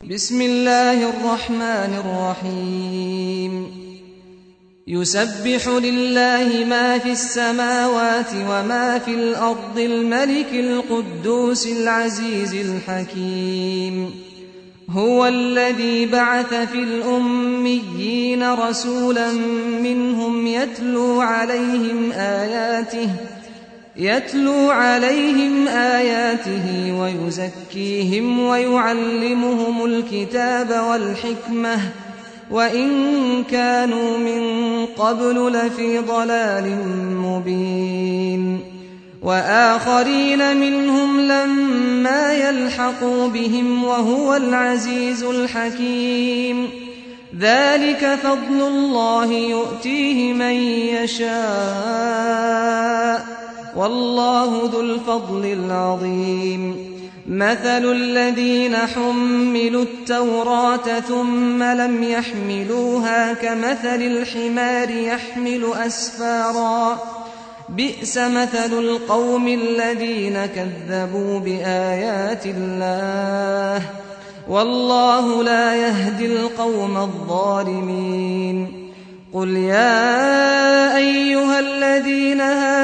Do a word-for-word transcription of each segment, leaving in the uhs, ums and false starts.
بسم الله الرحمن الرحيم يسبح لله ما في السماوات وما في الأرض الملك القدوس العزيز الحكيم هو الذي بعث في الأميين رسولا منهم يتلو عليهم آياته يتلو عليهم آياته ويزكيهم ويعلمهم الكتاب والحكمة وإن كانوا من قبل لفي ضلال مبين وآخرين منهم لما يلحقوا بهم وهو العزيز الحكيم ذلك فضل الله يؤتيه من يشاء والله ذو الفضل العظيم مثل الذين حملوا التوراة ثم لم يحملوها كمثل الحمار يحمل أسفارا بئس مثل القوم الذين كذبوا بآيات الله والله لا يهدي القوم الظالمين قل يا أيها الذين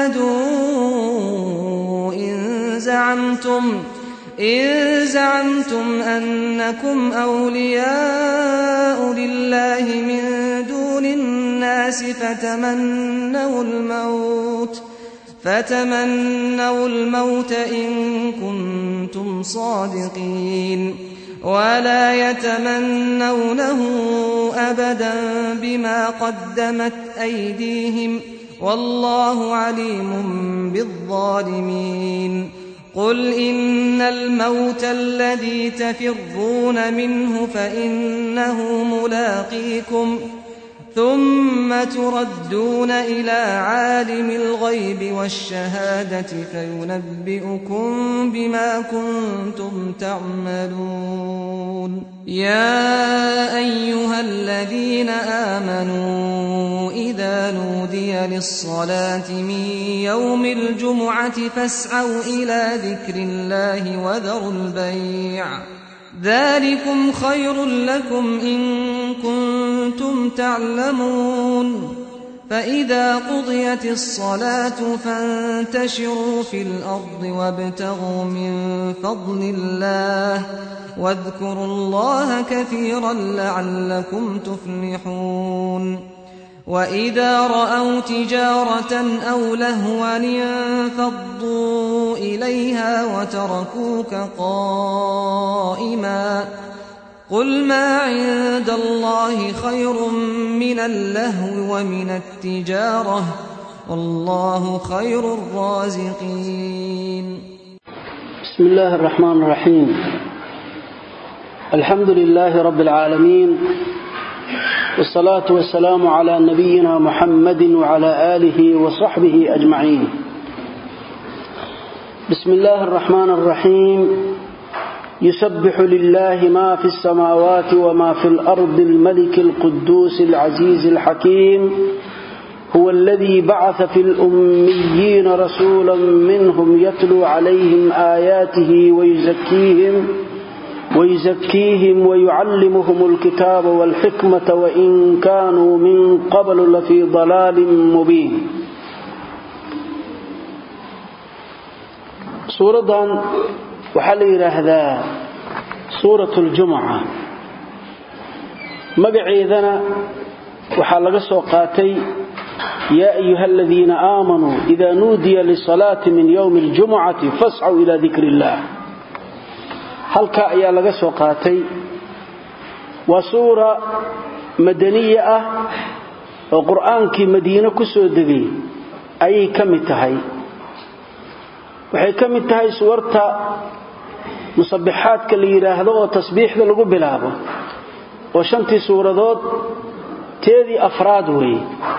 هادوا إن زعمتم إن زعمتم أنكم أولياء لله من دون الناس فتمنوا الموت فتمنوا الموت إن كنتم صادقين ولا يتمنونه أبدا بما قدمت أيديهم والله عليم بالظالمين قل إن الموت الذي تفرون منه فإنه ملاقيكم ثم تردون إلى عالم الغيب والشهادة فينبئكم بما كنتم تعملون يا أيها الذين آمنوا إذا نودي للصلاة من يوم الجمعة فاسعوا إلى ذكر الله وذروا البيع ذلكم خير لكم إن كنتم تعلمون فإذا قضيت الصلاة فانتشروا في الأرض وابتغوا من فضل الله واذكروا الله كثيرا لعلكم تفلحون وإذا رأوا تجارة أو لهوا انفضوا إليها وتركوك قائما قل ما عند الله خير من اللهو ومن التجارة والله خير الرازقين بسم الله الرحمن الرحيم الحمد لله رب العالمين والصلاة والسلام على نبينا محمد وعلى آله وصحبه أجمعين بسم الله الرحمن الرحيم يسبح لله ما في السماوات وما في الأرض الملك القدوس العزيز الحكيم هو الذي بعث في الأميين رسولا منهم يتلو عليهم آياته ويزكيهم ويزكيهم ويعلمهم الكتاب والحكمة وإن كانوا من قبل لفي ضلال مبين سورة وحلي هذا سورة الجمعة مقعيذنا وحلق سوقاتي يا أيها الذين آمنوا إذا نودي للصلاة من يوم الجمعة فاسعوا إلى ذكر الله halka ayaa laga soo qaatay waa suura madaniya ah oo quraankii Madiina ku soo degay ayay kamid tahay waxay kamid tahay suurta musabbihaadka la yiraahdo oo tasbiixda lagu bilaabo oo shantii suuradood teedii afraad weey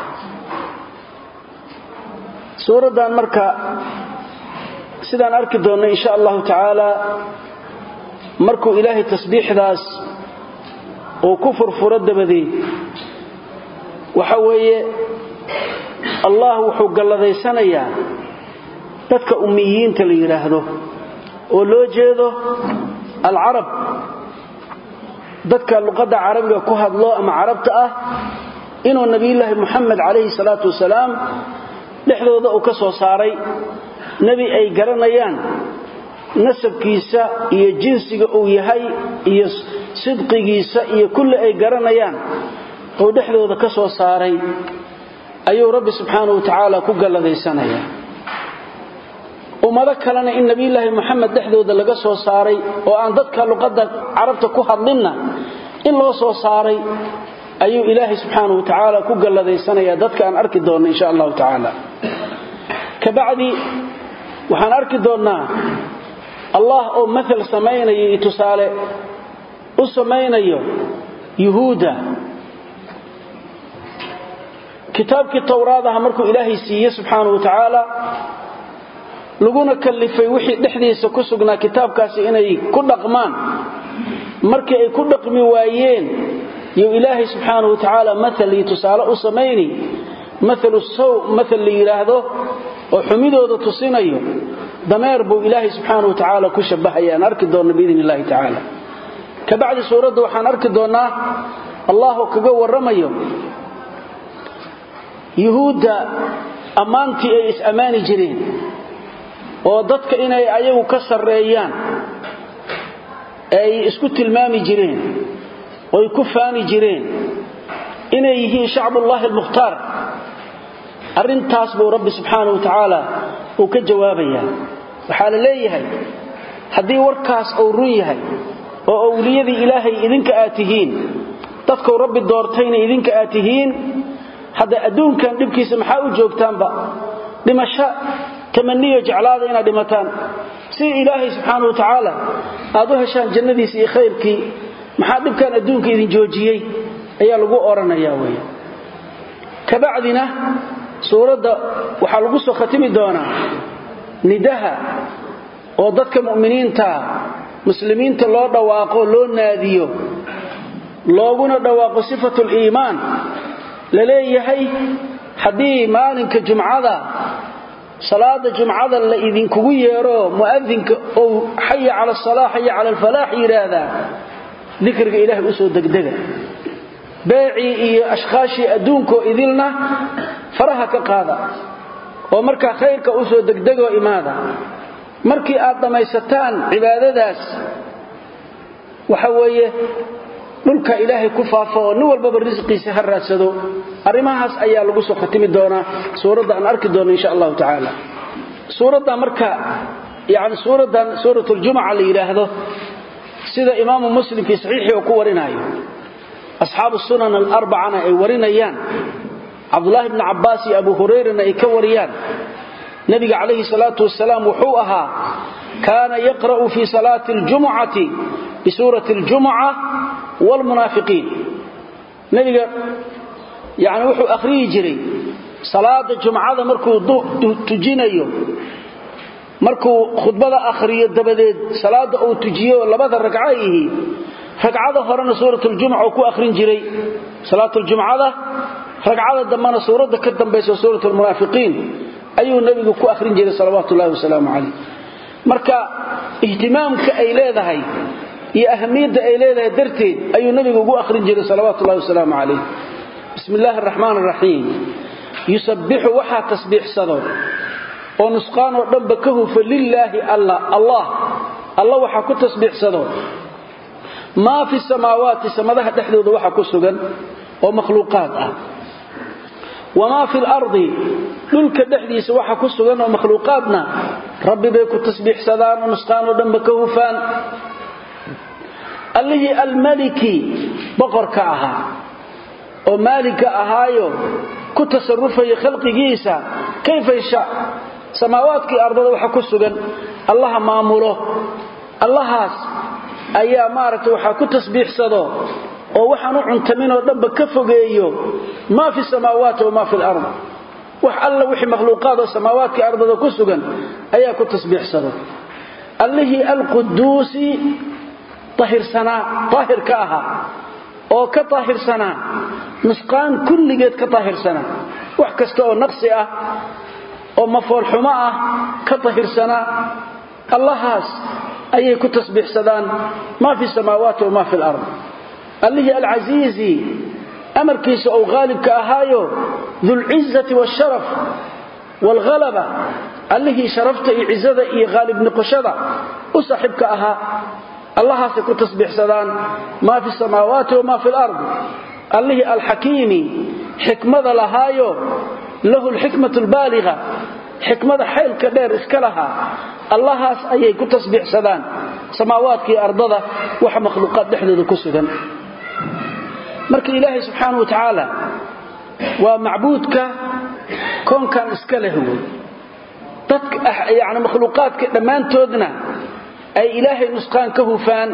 suuradan marka sidaan arki doonno insha Allah ta'ala markuu ilaahay tasbiixdaas oo ku furfuro dabadeed waxa weeye Allah wuxuu galladaysanaya dadka ummiyiinta la yiraahdo oo loo jeedo al-arab dadka luqada carabiga ku hadlo ama carabta ah inuu nabiyullaahi Muhammad alayhi salatu wasalaam dhexdooda uu ka soo saaray nabi ay garanayaan nasabkiisa iyo jinsiga uu yahay iyo sidqigiisa iyo kulli ay garanayaan oo dhexdooda ka soo saaray ayuu rabbi subhanahu wa ta'ala ku galadaysanaya ummada kalena in nabiyullaahi Muhammad dhexdooda laga soo saaray oo aan dadka luqada carabta ku hadlinna in loo soo saaray ayuu ilaahay subhanahu wa ta'ala ku galadaysanaya dadka aan arki doono insha Allah ta'ala kabacdi waxaan arki doonaa Allah oo mathal sameeyay tusaale u sameeyo yahuuda kitaabkii tawraadaha markuu ilaahay siiyay subhanahu wa ta'ala laguna kalifay wixii dhexdiisa ku sugnaa kitaabkaasi inay ku dhaqmaan markii ay ku dhaqmi waayeen iyo ilaahay subhanahu wa ta'ala mathal tusaale u sameeyay mathal saw mathal yiraahdo oo xumidooda tusinayo dameer buu ilaahay subhanahu wa ta'ala ku shabahayaan arki doona biidinillaahi ta'ala kabacdi suurada waxaan arki doonaa Allah kaga waramayo yahuuda amaantii ay is amaani jireen oo dadka inay ayagu ka sareeyaan ay isku tilmaami jireen oo ku faani jireen inay yihiin shacbullaahi al-mukhtaar arintaas buu rabbi subhanahu wa ta'ala uu ka jawaabaya waxa la leeyahay hadii warkaas uu run yahay oo awliyadii ilaahay idinka aatihiin dadka rabbi doortayna idinka aatihiin hada adduunkan dibkiisa maxaa u joogtaanba dhimasho tamaniyo jeclaada ina dhimataan si ilaahay subhanahu wa ta'ala aad u heshaan jannadiisa iyo khayrkii maxaa dibkan adduunka idin joojiyay ayaa lagu oranayaa way kabacdina suurada waxa lagu soo khatimi doonaa nidaha oo dadka muuminiinta muslimiinta loo dhawaaqo loo naadiyo looguna dhawaaqo sifatul iimaan la leeyahay hadii maalinka jumcada salaada jumcada la idin kugu yeero muadinka oo hayya ala salaah hayya ala falah yiraahda dhikriga ilaahay u soo degdega baaci iyo ashqaashi adduunko idilna faraha ka qaada oo marka khayrka u soo degdego imaada markii aad dhamaysataan cibaadadaas waxa weeye dhulka ilaahay ku faafo nin walba risqiisa haraadsado arimahaas ayaa lagu soo khatimi doonaa suurada aan arki doono insha Allah ta'ala suurada marka yaani suuradan suuratul jumu'ah la yiraahdo sida imaamu muslim fi sahihi oo ku warinayo asxaabu sunan al-arba'ana ay warinayaan Abdullah ibn Abbas iyo Abu Hurairah ay ka wariyaan nabiga alayhi salatu wasalaam wuxuu ahaa kaana yaqra'u fi salati al-jum'ati bi surati al-jum'ah wal munafiqin nabiga yaani wuxuu akhriyi jiray salaada jum'ada markuu tujinayo markuu khudbada akhriyo dabadeed salaada uu tujiyo labada ragcayihi ragcada horena suuratul jum'ah ku akhrin jiray salaatul jum'ada ragcada dambana suurada ka dambaysa suuratul munaafiqiin ayuu nabigu ku akhrin jiray salawaatu Allaahi wa salaamu alayhi marka ihtimaamka ay leedahay iyo ahamiyada ay leedahay darteed ayuu nabigu ugu akhrin jiray salawaatu Allaahi wa salaamu alayhi bismillaahir rahmaanir rahiim yusabbihu waxa tasbiixsado oo nusqaan oo dhanba ka hufa lillaahi allah allah allah waxa ku tasbiixsado ma fi samaawaati samadaha dhaxdooda waxa ku sugan oo makhluuqaad ah wama fi al-ardi dhulka dhaxdiisa waxa ku sugan oo makhluuqaadna rabbi bay ku tasbiixsadaan oo nusqaan oo dhanba ka hufaan allahi al-maliki boqorka aha oo malika ahaayo ku tasarrufay khalqigiisa kayfa yasha samaawaadki ardada waxa ku sugan allah maamulo allahaas ayaa maaragtay waxa ku tasbiixsado oo waxaan u cuntamin oo dhanba ka fogeeyo ma fi samaawaati wa ma fi al-ard wax alla wixii makhluuqaad oo samaawaadki ardada ku sugan ayaa ku tasbiixsado allahi al-qudusi طاهرسنا طاهر كاها او كطاهرسنا نسقان كليgeed ka طاهرسنا wax kasta oo naqsi ah oo mafool xuma ah ka طاهرسنا allahas ayay ku tasbiixsadaan ma fi samaawaati wa ma fi al-ard allihi al-azizi amarkiisa oo gaalibka ahaayo dhul izzati wash-sharaf wal ghalaba allihi sharafta iyo izada iyo gaalib noqoshada u saaxibka aha allahaas ku tasbiixsadaan ma fi samaawaati wa ma fi al-ard allihi al-hakimi hikmada lahaayo lahu al-hikmatu al-baligha hikmada xeelka dheer iska laha allahaas ayay ku tasbiixsadaan samaawaadkii ardada waxa makhluuqaad dhexdooda ku sugan marka ilaahay subhanahu wa ta'ala waa macbuudka koonkan iska leh dadka yaani makhluuqaadka dhamaantoodna ay ilaahay nusqaan ka hufaan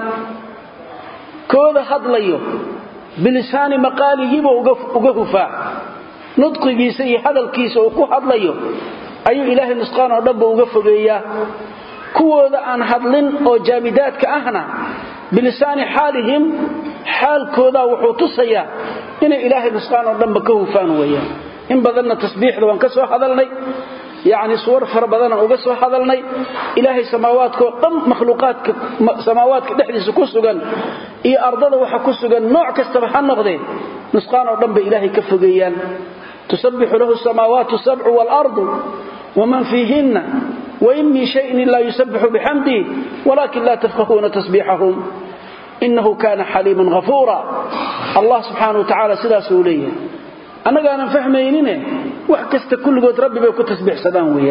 kooda hadlayo bilisaani maqaalihi uga hufaa nudqigiisa iyo hadalkiisa uu ku hadlayo ayuu ilaahay nusqaan oo dhanba uga fogeeyaa kuwooda aan hadlin oo jaamidaadka ahna bilisaani xaalihim xaalkooda wuxuu tusayaa inay ilaahay nusqaan oo dhanba ka hufaan weeyaan in badanna tasbiixda waan ka soo hadalnay يعني صور فربضنا وقصوا حضلنا إلهي سماواتك وقم مخلوقاتك سماواتك دحديس كسوغان إي أرضنا وحكسوغان نوع كستبحان نغضين نسقان ودنب إلهي كفقيان تسبح له السماوات السبع والأرض ومن فيهن وإن من شيء لا يسبح بحمده ولكن لا تفقهون تسبيحهم إنه كان حليما غفورا الله سبحانه وتعالى سلا سوليا أنا قانا فهمينينه وحكست كل قد ربي بيكو تسبيح سدان ويا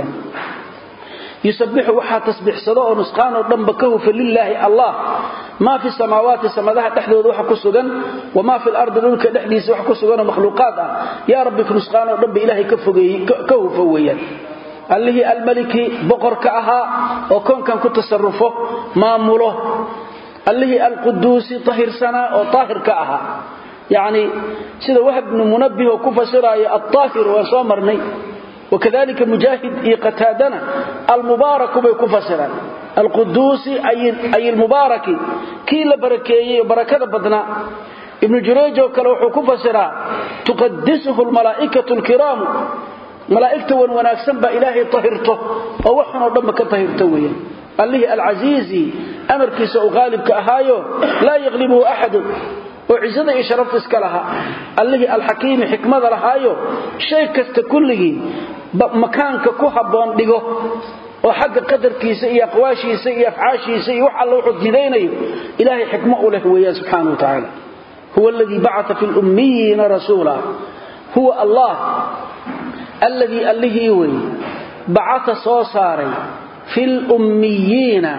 يسبح وحا تسبيح سدان ونسقان ودنبكه فلله الله ما في السماوات سمدها تحدود وحا كسغان وما في الأرض لك دحديس وحا كسغان مخلوقات يا ربي كنسقان ودنب إلهي كفو فويا اللي الملك بقر كأها وكون كان كتصرفه ماموله اللي القدوس طهر سنة وطاهر كأها يعني سيده وهب بن منبه وكفسراي الطاهر وصامرني وكذلك مجاهد قتادنا المبارك بكفسرا القدوس أي أي المبارك كي لبركيه بركه بدنا ابن جريج وكلو كفسرا تقدسه الملائكه الكرام ملائكته وناكسن با الهي طهرته او وحنا دم كطهرته ويا الله العزيز امر كيسو غالب كاهايو لا يغلبه احد وعزده iyo sharaf iska laha allahi alhakim hikmada lahayo shay kasta kulligii makaanka ku haboon dhigo oo xagga qadarkiisa iyo aqwaashiisa iyo afcaashiisa iyo waxa loo xudideynayo ilaahi xikmo u leh weeyaa subhanahu wa ta'ala huwa alladhi ba'atha fil ummiyina rasula huwa allah alladhi alladhi wi ba'atha soo saaray fil ummiyina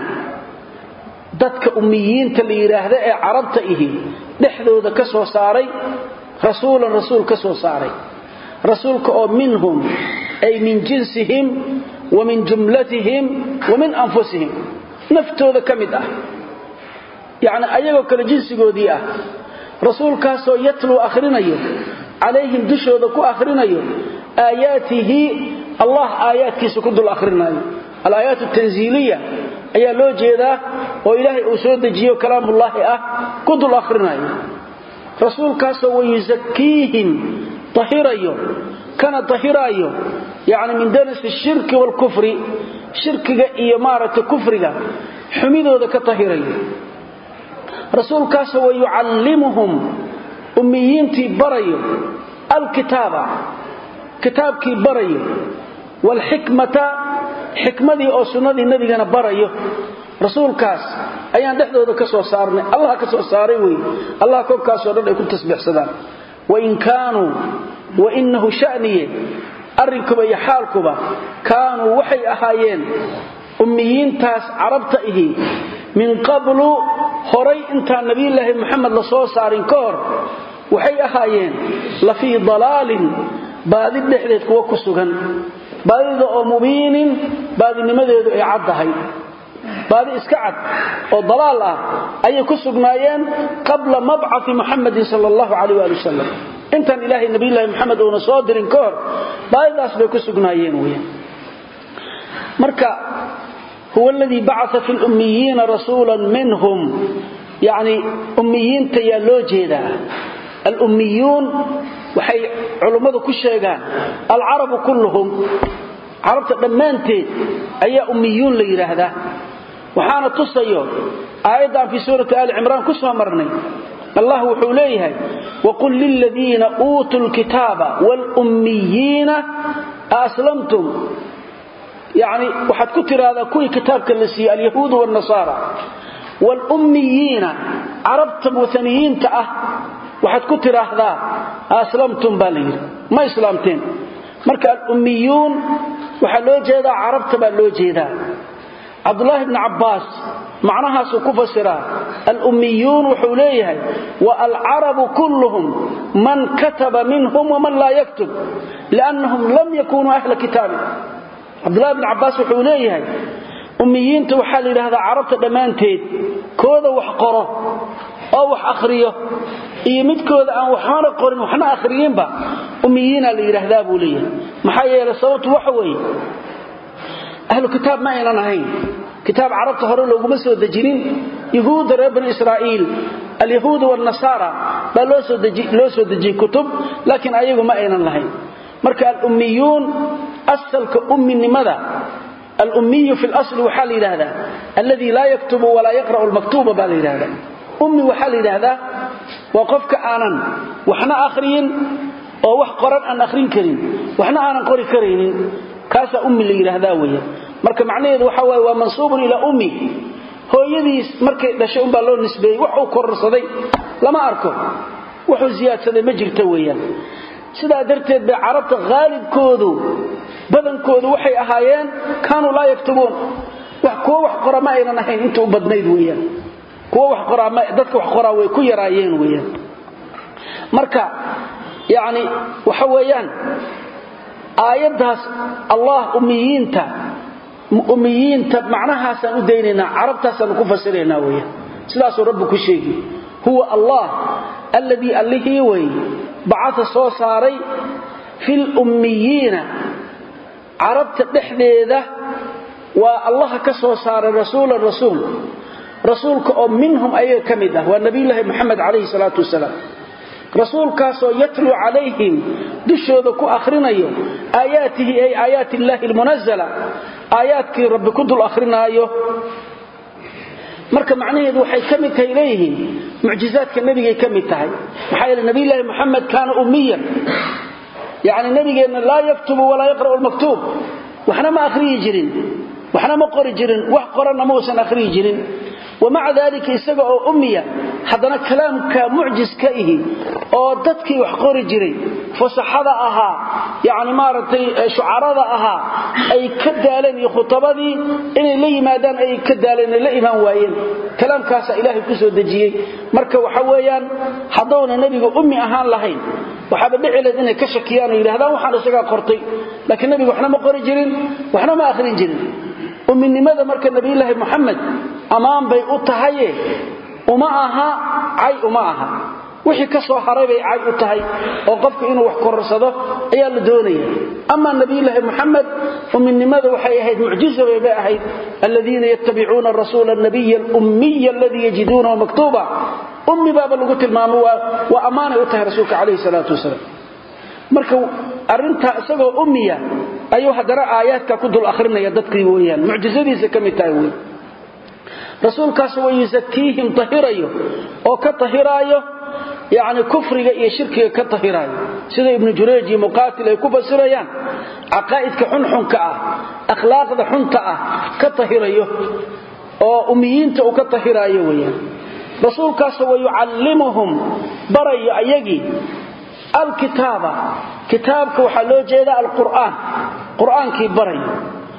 dadka ummiyiinta la yiraahdo ee carabta ihi dhexdooda ka soo saaray rasuulan rasuul ka soo saaray rasuulka oo minhum ay min jinsihim wa min jumlatihim wa min anfusihim naftooda kamid ah yaani ayaga kala jinsigoodii ah rasuulkaas oo yatlu akhrinayo alayhim dushooda ku akhrinayo aayatihi allah aayatkiisa ku dul akhrinayo al-aayat at-tanziliyah ayaa loo jeedaa oo ilaahay uu soo dejiyo kalaamullaahi ah ku dul akhrinayo rasuulkaas oo yuzakkiihim tahirayo kana tahirayo yaani min danas ash-shirki wal kufri shirkiga iyo maarata kufriga xumidooda ka tahirayo rasuulkaas oo yuallimuhum ummiyiinti barayo al-kitaaba kitaabki barayo wal hikmata xikmadii oo sunnadii nabigana barayo rasuulkaas ayaan dhexdooda ka soo saarnay allah ka soo saaray way allah koobkaas oo dhan ay ku tasbiixsadaan wa in kaanu wa innahu sha'niye arrinkuba iyo xaalkuba kaanu waxay ahaayeen ummiyiintaas carabta ihi min qablu horay inta nabiyilaahi maxamed la soo saarin ka hor waxay ahaayeen la fi dalaalin baadi dhexdeed kuwa ku sugan baadida oo mubiinin baadinimadeedu ay caddahay baadi iska cad oo dalaal ah ay ku sugnaayeen qabla mab'ath muhammad sallallahu alayhi wa sallam intan ilaahi nabiyilaahi maxamed oo soo dirin ka hor baadidaas bay ku sugnaayeen weeyaan marka huwa alladhi ba'atha fil ummiyina rasulan minhum yani ummiyiinta yaa loo jeedaa al ummiyun waxay culimadu ku sheegaan al arab kulluhum arabta dhamaanteed ayaa ummiyun la yiraahdaa waxaana tusayo aayada fi suurata al imran ku soo marnay الله وحوليه وقل للذين أوتوا الكتاب والأميين أسلمتم يعني وحد كتر هذا كل كتاب كالنسي اليهود والنصارى والأميين عربتم وثنيين تأه وحد كتر هذا أسلمتم بالغير ما إسلامتين مركا الأميون وحلو جيدا عربتم اللو جيدا عبد الله بن عباس معناها سكوف السراء الأميون وحوليه والعرب كلهم من كتب منهم ومن لا يكتب لأنهم لم يكونوا أهل كتاب عبد الله بن عباس وحوليه أميين توحل لهذا عربت دمانتين كوذا وحقره أو وحأخريه إيمت كوذا أو وحانا قرن وحنا أخريين با أميين اللي يرهذابوا ليه محايا لصوت وحوي أهل الكتاب ما ينانهين كتاب عربت هرو لو مسو دجينين يهود ربن إسرائيل اليهود والنصارى بل لو سو دجي لو سو دجي كتب لكن ايغو ما اينن لهين marka الأميون أصل كأمي لماذا الأمي في الأصل وحال هذا الذي لا يكتب ولا يقرأ المكتوب بالي هذا أمي وحال هذا وقفك آنا وحنا آخرين أو وح قرن أن آخرين كريم وحنا آنا قري كريم كاس أمي اللي هذا ويا marka macnaheedu waxa way waa mansuub ila ummi hooyadiis markay dhashay un baa loo nisbeeyay wuxuu korsaday lama arko wuxuu ziyaadsaday ma jirto weeyaan sida darteed bay carabta qaalibkoodu badankoodu waxay ahaayeen kaanu la yaktubuun wax kuwa wax qorama aynan ahayn inta u badnayd weeyaan kuwa wax qorama dadka wax qoraa way ku yaraayeen weeyaan marka yaani waxa weeyaan aayadaas Allah ummiyiinta أميين تب معناها سنديننا عربتها سنكفسرنا ويا سلاس ربك شيء هو الله الذي الله وي بعث صوصاري في الأميين عربت دحديده والله كصوصار الرسول الرسول رسولك منهم أي كمده والنبي الله محمد عليه الصلاة والسلام رسول كاسو يتلو عليهم دشودك آخرين آياته أي آيات الله المنزلة آياتك رب كنت الآخرين آيه مركا معنيه waxay kamid tahay leeyihiin mucjizaadka nabiga kamid tahay maxay nabi ilaahi Muhammad kana ummiyan yaani nabigeena la yaktubu wala yaqra al-maktub waxna ma akhriyi jirin waxna ma qori jirin wax qorana ma uusan akhriyi jirin ومع ذلك isaga oo ummiya hadana kalaamka mucjizka ihi oo dadkii wax qori jiray fasaxada aha yaani maaratay shucarada aha ay ka daaleen iyo khutabadii inay la yimaadaan ay ka daaleen la iman waayeen kalaamkaas ilaahay ku soo dajiyay marka waxa weeyaan hadoona nabiga ummi ahaan lahayn waxa badicilad inay ka shakiyaan oo yiraahdaan waxaan isaga qortay laakiin nabiga waxna ma qori jirin waxna ma akhrin jirin umminimada marka nabi ilaahi Muhammad amaan bay u tahay uma aha ay uma aha wixii ka soo haray bay ay u tahay oo qofku inuu wax korsado ayaa la doonaya ama nabi ilaahi Muhammad umminimada waxay ahayd mucjizo bay ahayd alladina yattabi'una ar-rasula an-nabiy al-ummi alladhi yajidunahu maktuba ummi baba lagu tilmaamo waa amaana u tahay rasuulka kaleey salaatu wasalaam marka arinta isagoo ummiya ayuu hadara aayaadka ku dul akhrinaya dadkii weeyaan mucjizadiisa kamid tahay weey rasuulkaas way yuzakiihim tahirayo oo ka tahirayo yaani kufriga iyo shirkiga ka tahirayo sida ibn Jurayj iyo Muqatil ay ku fasirayaan aqaaidka xunxunka ah akhlaaqda xunta ah ka tahirayo oo ummiyiinta uu ka tahirayo weeyaan rasuulkaas way yuallimuhum barayo ayagi الكتابة كتابك وحلو جيدا القرآن قرآن كي بريو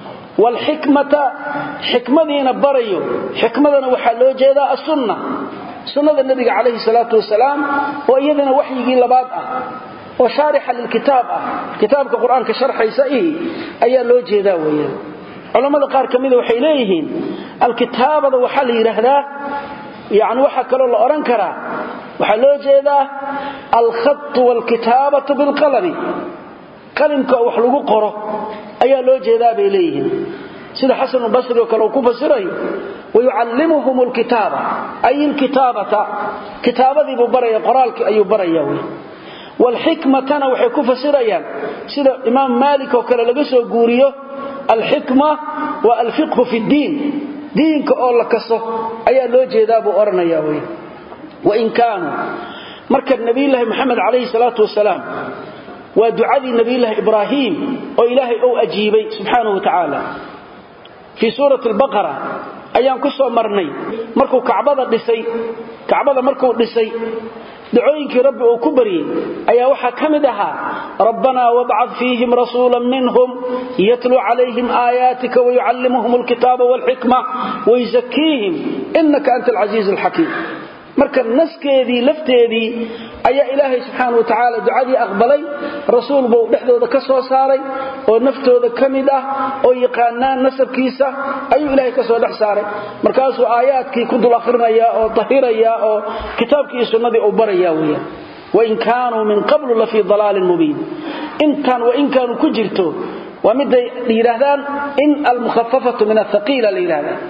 والحكمة حكمة دينا بريو حكمة دينا وحلو جيدا السنة سنة النبي عليه الصلاة والسلام وإيذنا وحي جيلا بادئة وشارحة للكتاب كتابك قرآن كشرح يسائه أي لو جيدا ويا علماء القار كميدة وحيليهين الكتابة وحل يرهدا يعني waxa kale la oran kara waxa loo jeedaa al-khatt wal-kitabatu bil-qalam qalimka wax lagu qoro ayaa loo jeedaa bay leeyihiin sida Hasan al-Basri oo kale uu ku fasiray wayuallimuhum al-kitaba ay al-kitabata kitabadii buu baraya qoraalkii ayuu baraya way wal-hikmatana waxay ku fasirayaan sida Imam Malik oo kale laga soo guuriyo al-hikma wa al-fiqh fi ad-din diinka oo la kaso ayaa loo jeedaa buu oranayaa way وإن كانوا مركب نبي الله محمد عليه الصلاة والسلام ودعاء نبي الله إبراهيم وإلهي أو أجيبي سبحانه وتعالى في سورة البقرة أيام كسو مرني مركو كعبادة دسي كعبادة مركو دسي دعوينك ربي وكبري أيا وحا كمدها ربنا وابعث فيهم رسولا منهم يتلو عليهم آياتك ويعلمهم الكتاب والحكمة ويزكيهم إنك أنت العزيز الحكيم marka naskeedii lafteedii ayaa ilaahay subxaanahu wa ta'aala ducadii aqbalay rasuul buu dhexdooda ka soo saaray oo naftooda kamid ah oo yaqaanaan nasabkiisa ayuu ilaahay ka soo dhex saaray markaasuu aayaadkii ku dul akhrinaya oo tahiraya oo kitaabkii sunnadii u baraya weeyaan wa in kaanu min qablu la fi dalalin mubin intan wa in kaanu ku jirto waa mid ay yiraahdaan in al mukhaffafatu min athqila la yiraahdaan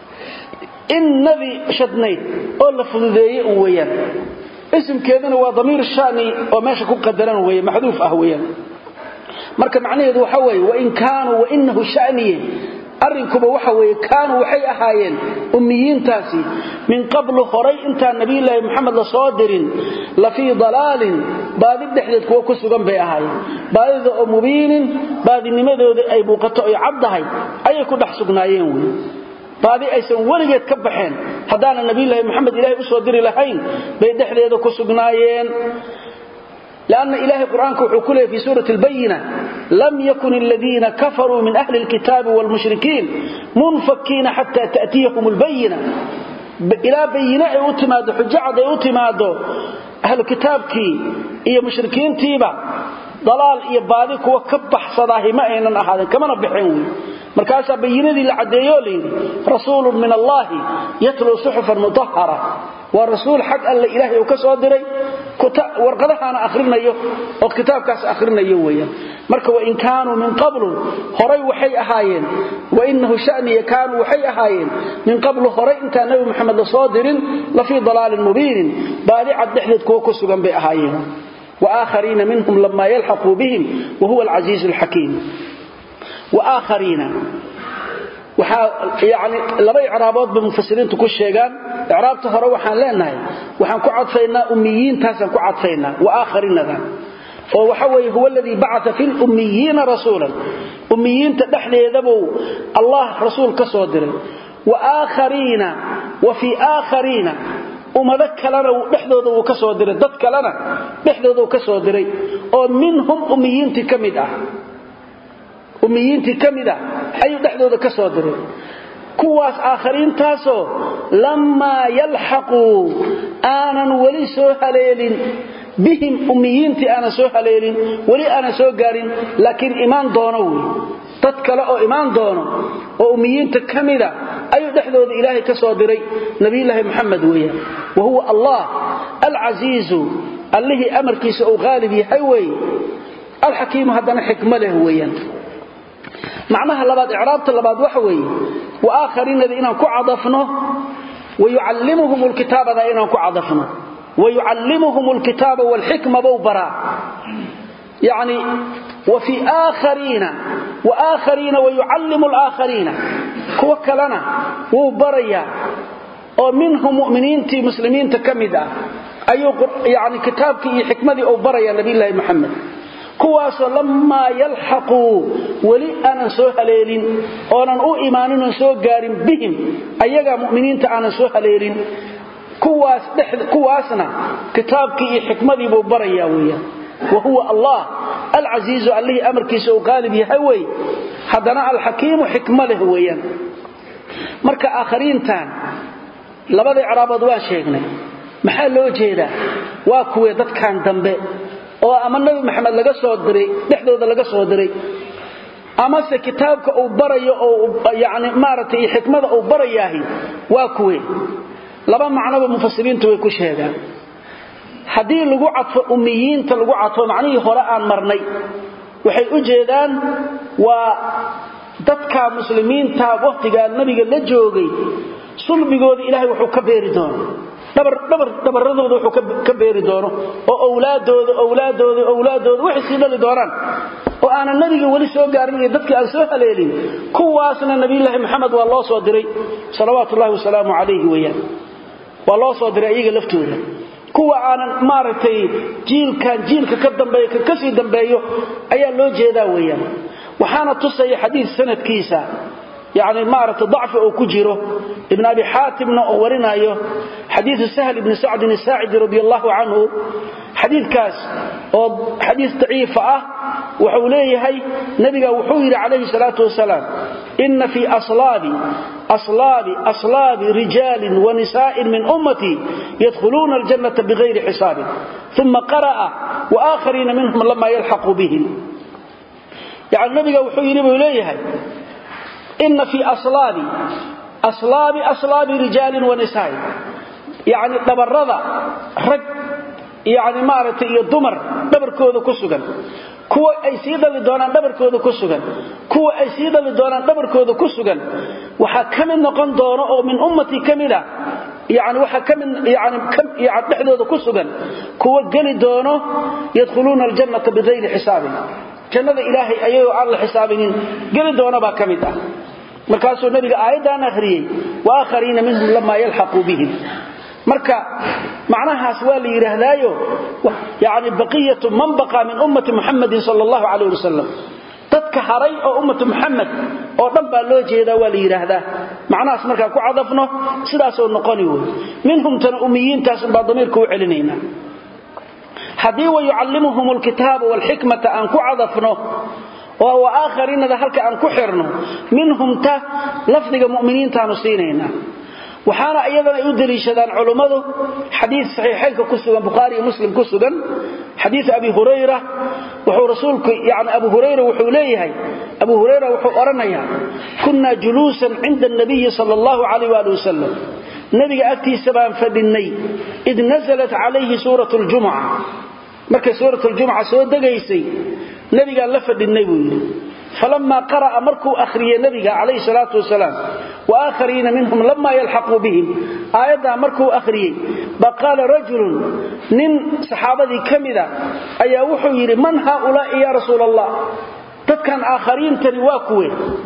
إن نبي شدنيد أولا فضيئي ويان اسم كذن هو ضمير الشأني وماشي كون قدران ويان محذوف أهويان مركب معنيه ذو حوي وإن كانوا وإنه شأني أرنكم وحوي كانوا وحي أحايين أميين تاسي من قبل خري انت النبي الله محمد صادر لفي ضلال بعد الدحدث كوكسو جنبي أحايين بعد ذو مبين بعد النماذج أي بوقته أي عبدها أي كون حسقنايين ويان baadi aysan waligeed ka baxeen hadana nabi ilaahay maxamed ilaahay u soo diri lahayn bay dhaxdeeda ku sugnaayeen laana ilaahay quraanka wuxuu ku leeyahay fi suurati al-bayyina lam yakun alladheena kafaru min ahli al-kitab wal mushrikeen munfakkina hatta ta'tiyahum al-bayyina ila bayyina ay u timaado xujjada ay u timaado ahli kitabki iyo mushrikiintiiba dalaal iyo baadi kuwa ka baxsadahay ma aynan ahaadin kamana bixin markaasa bayinadii la cadeeyo leeyay rasuul min allah yatlu suhufan mutahhara wa rasuul xaq alla ilaahi oo ka soo diray warqadaha akhrinayo oo kitaabkaas akhrinayo weeyaan marka wa in kaanu min qablu horay waxay ahaayeen wa innahu sha'ni kaanu waxay ahaayeen min qablu horay inta nabi maxamed la soo dirin la fi dalalin mubin baadi cadxid kuwa ku sugan bay ahaayeen wa aakharina minhum lamma yalhaqu bihim wa huwa al-aziz al-hakim وآخرين وحا يعني لبا اعرابات بمفسرين ku sheegan اعرابته hore waxaan leenahay waxaan ku cadfeynaa ummiyiin taasan ku cadfeynaa واخرينada oo waxa way huwa alladhi ba'atha fil ummiyiin rasuulan ummiyiin tadxleedabo Allah rasuul ka soo diray واخرين وفي آخرين umada kalena dhexdooda uu ka soo diray dad kalena dhexdooda uu ka soo diray oo minhum ummiyiinti kamid ah ummiyiinti kamida ayu dhaxdooda ka soo diray kuwaas aakhiriintaaso lamma yalhaqu aanan wali soo haleelin bihim ummiyiinti ana soo haleelin wali ana soo gaarin laakiin iimaan doono dad kale oo iimaan doono oo ummiyiinta kamida ayu dhaxdooda ilaahay ka soo diray nabi ilaahi maxamed weeyaan wa huwa allah al-aziz alladhi amarkiisa oo gaalib yahay way al-hakim hadana xikma leh weeyaan معناها لبعض إعرابة لبعض وحوي وآخرين الذين كعضفنه ويعلمهم الكتاب الذين كعضفنه ويعلمهم الكتاب والحكمة بوبرا يعني وفي آخرين وآخرين ويعلم الآخرين كوكلنا وبريا ومنهم مؤمنين تي مسلمين تكمدا أي يعني كتابك حكمة أو بريا نبي الله محمد كواس لما يلحقوا ولي أنا سو هليلين أنا أو إيمانين سو قارن بهم أيها مؤمنين تأنا سو هليلين كواس كواسنا كتابك حكمة ببريا ويا وهو الله العزيز عليه أمر كيسو غالب يحوي حدنا الحكيم حكمة له ويا مرك آخرين تان لبعض إعراب دوان شيخنا محل وجهه واكوي ضد كان دنبه oo ama nabi maxamed laga soo diray dhexdooda laga soo diray ama se kitaabka uu barayo oo yaani maaratay xikmada uu barayahay waa kuwe laba macnaba mufassiriintu way ku sheegaan hadii lagu cadfo ummiyiinta lagu cadfo macnihii hore aan marnay waxay u jeedaan waa dadka muslimiinta waqtiga nabiga la joogay sulbigooda ilaahay wuxuu ka beeri doonaa dabar dabar dabaradooda wuxuu ka beeri doono oo awlaadooda awlaadooda awlaadooda wixii si dhali doonaan oo aan nabiga wali soo gaarin iyo dadkii aan soo haleelin kuwaasna nabi ilaahi maxamed waa loo soo diray salawaatu ullaahi wa salaamu alayhi weeyaan waa loo soo diray iyaga laftooda kuwa aanan maaragtay jiilkan jiilka ka dambeeyo ka sii dambeeyo ayaa loo jeedaa weeyaan waxaana tusay xadiis sanadkiisa يعني مارت ضعف أو كجيره ابن أبي حاتم نورنا أيه حديث سهل بن سعد الساعدي رضي الله عنه حديث كاس أو حديث ضعيف وحوليه هي نبي وحوير عليه الصلاة والسلام إن في أصلاب أصلاب أصلاب رجال ونساء من أمتي يدخلون الجنة بغير حساب ثم قرأ وآخرين منهم لما يلحقوا بهم يعني النبي وحوير إليه إن في أصلاب أصلاب أصلاب رجال ونساء يعني دبرضا رج يعني مارتي الدمر دبركوده كسغان kuwa ay siida doonaan dhabarkooda ku sugan kuwa ay siida doonaan dhabarkooda ku sugan waxa kamid noqon doono oo min ummati kamida يعني waxa kamid يعني kam yaad dhaxdooda ku sugan kuwa gali doono yadkhuluna aljannata bighayri hisaab jannada ilaahay ayuu alla xisaabinin gali doona ba kamid ah markaasuu nabiga aayadan akhriyay wa akhariina minhum lama yalhaqu bihim marka macnahaas waa la yiraahdaayo yaani baqiyatu man baqa min ummati muhammad sallallahu alayhi wasallam dadka haray oo ummatu muhammad oo dhan baa loo jeedaa waa la yiraahdaa macnahaas marka ku cadafno sidaas oo noqoni way minhum tan ummiyiintaas baa damiirku u celinayna hadii way yuallimuhum alkitaaba wal hikmata an ku cadafno oo aakhariina halka aan ku xirno minhum ta lafdiga muuminiinta aanu siinayna waxaana iyadana ay u daliishadaan culimadu xadiis saxiixaynka ku sugan bukhari iyo muslim ku sugan xadiis abi hurayra wuxuu rasuulku yaani abu hurayra wuxuu leeyahay abu hurayra wuxuu oranayaa kunna julusan inda an-nabiy sallallahu alayhi wa sallam nabiga agtiisa baan fadhinay id nazalat alayhi suratul jumu'ah marka suratul jumu'ah soo degaysay nabiga la fadhinay buu yiri فلما قرأ مركو أخري النبي عليه الصلاة والسلام وآخرين منهم لما يلحقوا بهم آيات مركو أخري بقال رجل من صحابتي كمدا أي وحير من هؤلاء يا رسول الله تتكن آخرين تنواكوه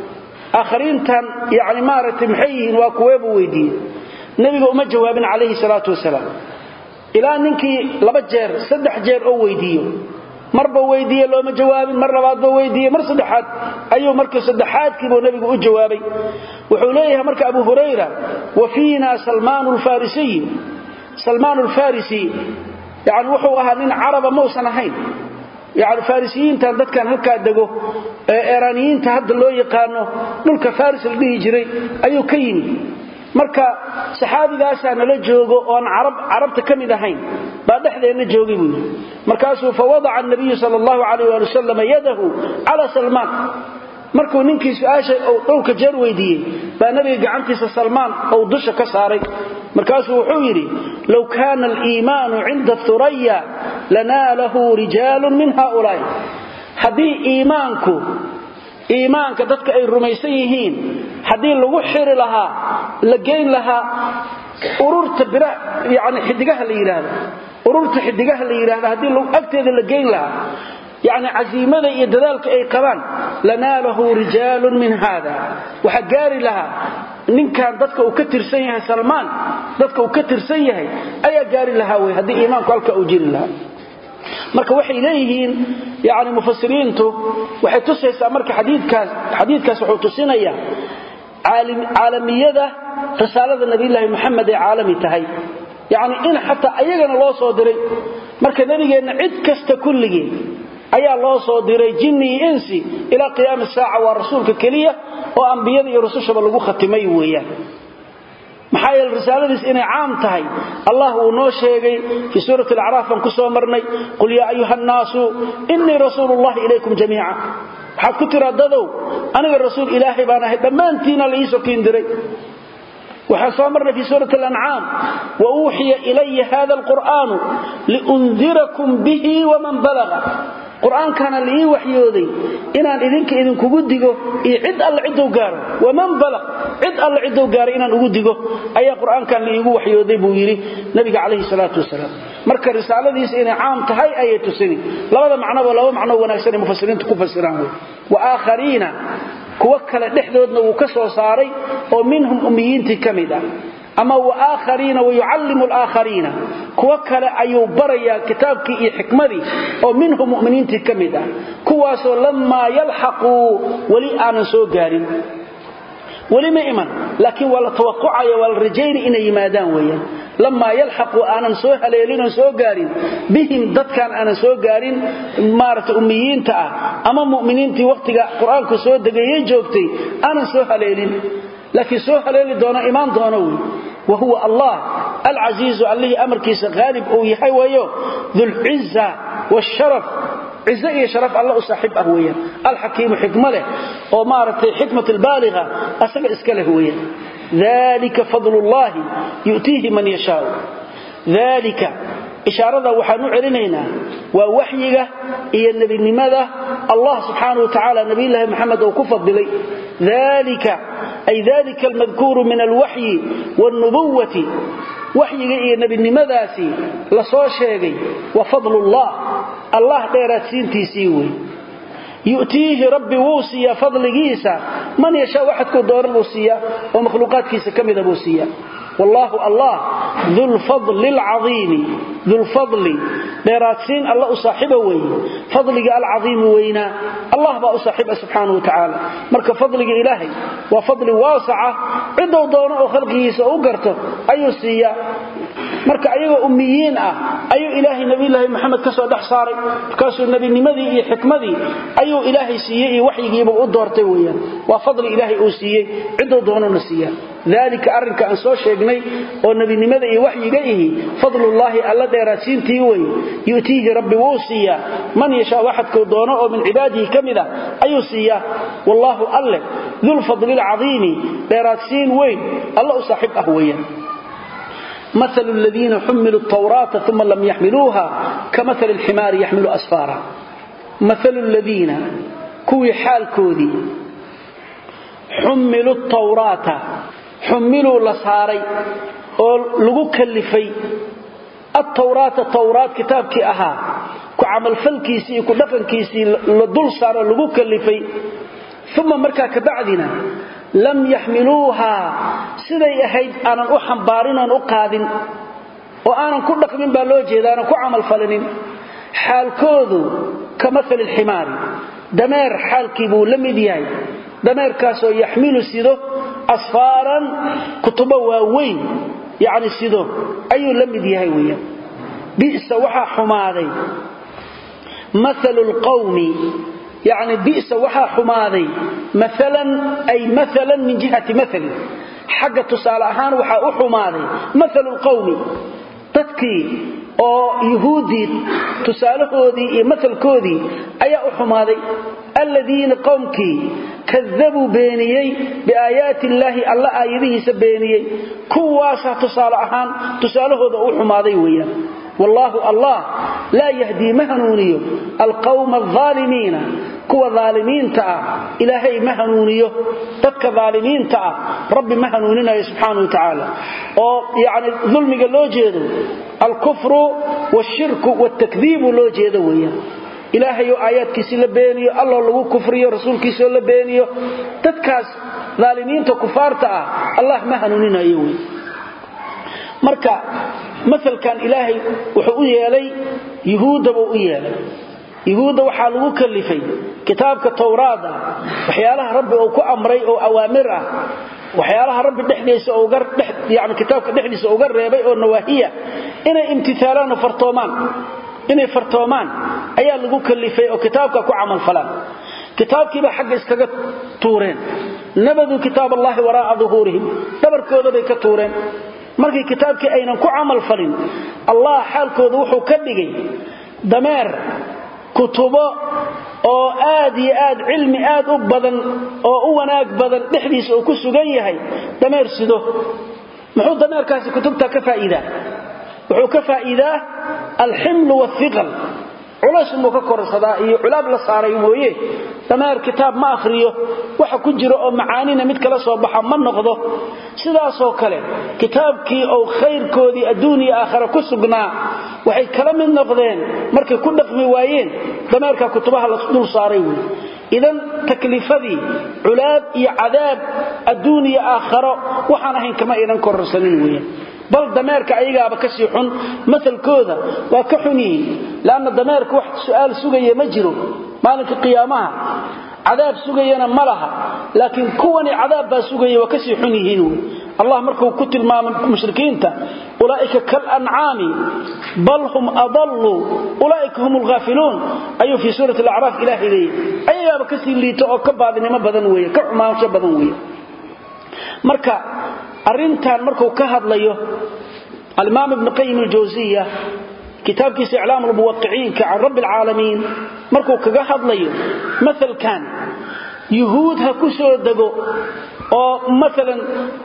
آخرين تن يعني مارة محيين واكوه بويدين النبي أم جواب عليه الصلاة والسلام إلى أنك لبجر سدح جير أو ويديه marba weydiye looma jawaabin mar labaad ba weydiye mar saddexaad ayuu markii saddexaadkii buu nabigu u jawaabay wuxuu leeyahay marka Abu Hurayra wa fiina Salman al-Farisi Salman al-Farisi yaani wuxuu ahaa nin Arab ma uusan ahayn yaani Farisiyiinta dadkan halka dago ee Iraniyiinta hadda loo yaqaano dhulka Faris la dhihi jiray ayuu ka yimi marka saxaabigaas aan la joogo oo arab arabta kamid ahayn baa dhaxdeena joogay buu markaasuu fawada an-nabiy sallallahu alayhi wa sallam yadahu ala Salman markuu ninkii su'aasha oo dhowrka jeer weydiiyay baa nabiga gacantiisa Salman oo dusha ka saaray markaasuu wuxuu yiri law kana al-iimaan 'inda thuraya lanalahu rijalun min ha'ula'i hadii iimaanku iimaanka dadka ay rumaysan yihiin hadii lagu xiri lahaa la geyn lahaa ururta bira yaani xidigaha la yiraahdo ururta xidigaha la yiraahdo hadii lagu agteeda la geyn lahaa yaani aziimada iyo dadaalka ay qabaan lanalahu rijalun min hada waxa gaari lahaa ninkan dadka uu ka tirsan yahay Salman dadka uu ka tirsan yahay ayaa gaari lahaa way hadii iimaanku halka uu jiri lahaa marka waxay leeyihiin yaani mufassiriintu waxay tusaysaa marka xadiidkaas xadiidkaas wuxuu tusinayaa caalim caalamiyada risaalada nabiyilaahi maxamed ee caalami tahay yaani in hatta ayagana loo soo diray marka nabigeena cid kasta kulligii ayaa loo soo diray jinni iyo insi ila qiyaam saaca waa rasuulka kaliya oo anbiyada iyo rasushaba lagu khatimay weeyaan maxay risaaladiis inay caam tahay Allah uu noo sheegay fi suurati al-a'raf an ku soo marnay qul ya ayuhan naasu inni rasuulullaahi ilaykum jamii'a waxa ku tiraadadow aniga rasuul ilaahi baan ahay dhamaantiina la ii soo kiindiray waxa soo marnay fi suurati al-an'am wa uuhiya ilayya hadha al-qur'aan li'unzirakum bihi wa man balagha qur'aan kana li waxyooday inaan idinka idin kugu digo iyo cid alla cid uu gaaro waman balag cid alla cid uu gaaro inaan ugu digo ayaa qur'aankan li igu waxyooday buu yiri nabiga kaleey salaatu wasalaam marka risaaladiisa inay caam tahay ayay tusini labada macno laba macno wanaagsan ee mufassiriintu ku fasiraan wa aakhariina kuwa kale dhexdoodna uu ka soo saaray oo minhum ummiyiinti kamida ama wa aakhariina wa yuallimu al-aakhariina kuwa kale ayuu baraya kitaabkii iyo xikmadii oo minhum mu'miniintii kamida kuwaasoo lamma yalhaqu wali aan soo gaarin wali ma iman laakiin wala tawaqqucaya wal rajayni inay yimaadaan weeyaan lamma yalhaqu aanan soo haleelin soo gaarin bihim dadkan aanan soo gaarin maarta ummiyiinta ah ama mu'miniintii waqtiga quraanku soo degayay joogtay aanan soo haleelin laakiin soo haleeli doona iimaan doona weey وهو الله العزيز عليه أمر كيس غالب أو يحي ويو ذو العزة والشرف عزة إيه شرف الله صاحب أهوية الحكيم حكمته ومارت حكمة البالغة أسأل إسكاله هوية ذلك فضل الله يؤتيه من يشاء ذلك إشارة وحنوع لنا ووحيه إيا النبي لماذا الله سبحانه وتعالى نبي الله محمد وكفض لي ذلك أي ذلك المذكور من الوحي والنبوة وحيه إيا النبي لماذا سي لصوشيغي وفضل الله الله ديراتين تيسيوي يؤتيه ربي ووسيا فضل جيسا من يشاء واحد كدور الوسيا ومخلوقات كيسا كمذا بوسيا والله الله ذو الفضل العظيم ذو الفضل ديراتين الله صاحبه وي فضلك العظيم وينا الله بقى صاحبه سبحانه وتعالى مركه فضلك إلهي وفضل واسعة عنده دونه وخلقه سأقرته أيو سيا marka ayaga ummiyiin ah ayu ilaahi nabi ilaahi maxamed ka soo dhax saaray kaasoo nabi nimadii iyo xikmadii ayu ilaahi siiyay waxyigiiba u doortay weeyaan waa fadli ilaahi uu siiyay cidoo doonana siiya dalika arrinka aan soo sheegnay oo nabi nimada iyo waxyiga ihi fadlullaahi alla dheeraasiintii way yuutihi rabbi wusiya man yasha waxad ko doono oo min cibaadihi kamida ayu siya wallahu alla dhul fadlil azim dheeraasiin weyn alla u saaxib ah weeyaan مثل الذين حملوا التوراة ثم لم يحملوها كمثل الحمار يحمل أسفارا مثل الذين كوي حال كودي حملوا التوراة حملوا لصاري لغو كلفي التوراة التوراة كتابك أها كعمل فالكيسي كدفن كيسي لدول صار لغو كلفي ثم مركا كبعدنا لم يحملوها siday ahayd aanan u xambaarin aan u qaadin oo aanan ku dhaqmin baa loo jeedaa ku amal falanin xaalkoodu kama fal alhimar dameer xaalkii buu la mid yahay dameerkaas oo yaxmilu sido asfaaran kutuba waaweyn yaani sido ayuu la mid yahay weeyaan bi'sa waxa xumaaday مثل القوم يعني بئس وحا حمادي مثلا أي مثلا من جهة مثل حق تصالحان وحا أحمادي مثل القوم تذكي أو يهودي تصالحودي مثل كودي أي أحمادي الذين قومك كذبوا بينيي بآيات الله الله آياته سبينيي كواسا تصالحان تصالحود أحمادي ويا والله الله لا يهدي مهنونيه القوم الظالمين كوا ظالمين تا إلهي مهنونيه تك ظالمين تا رب مهنوننا سبحانه وتعالى يعني ظلم لو جيده الكفر والشرك والتكذيب لو جيده ويا إلهي آيات كيسي لبينيه الله لو كفريه رسول كيسي لبينيه تدكاس ظالمين تا كفار تا الله مهنوننا يوي marka مثلكان إلهي وحو يلي يهود بو يلي يهود waxa lagu kalifay kitaabka tawraada waxyaalaha rabbi uu ku amray oo awaamir ah waxyaalaha rabbi dhexdiisa oo gar yaani kitaabka dhexdiisa oo gar reebay oo nawaahiya inay imtithaalaan fartoomaan inay fartoomaan ayaa lagu kalifay oo kitaabka ku amal falan kitaabkiiba xaq iskaga tuureen nabadu kitaab Allah waraa dhuhurihim dabarkooda bay ka tuureen markii kitaabkii aynan ku amal falin Allah xaalkooda wuxuu ka dhigay dameer kutubo oo aad iyo aad cilmi aad u badan oo u wanaag badan dhixdiisa oo ku sugan yahay dameer sido muxuu dameerkaasi kutubta ka faa'iida wuxuu ka faa'iida al-himl wa-thiqal culays uu ka korsada iyo culaab la saaray mooyee dameer kitaab ma akhriyo waxa ku jiro oo macaanina mid kala soo baxa ma noqdo sidaas oo kale kitaabkii oo khayrkoodii adduuniya aakhira ku sugnaa waxay kala mid noqdeen markay ku dhaqmi waayeen dameerka kutubaha la dul saaray idan taklifadii culaab iyo cadaab adduuniya aakhiro waxaan ahayn kama idan kororsanin weeyaan bal dameerka ayaga ka sii xun masalkooda waa ka xun yihiin laana dameerku wax su'aal sugaya ma jiro maalinka qiyaamaha cadaab sugayana malaha laakiin kuwani cadaab baa sugaya waa ka sii xun yihiin الله مركو كتل ما مشركين أولئك كالأنعام بل هم أضلوا أولئك هم الغافلون أي في سورة الأعراف إلهي لي أي بكسي اللي تأكب هذا ما بدنوية كعما وشبدنوية مركا أرنتان مركو كهد ليه الإمام ابن قيم الجوزية كتاب كيس إعلام الموقعين كعن رب العالمين مركو كهد ليه مثل كان يهودها كسر الدقو oo مثلا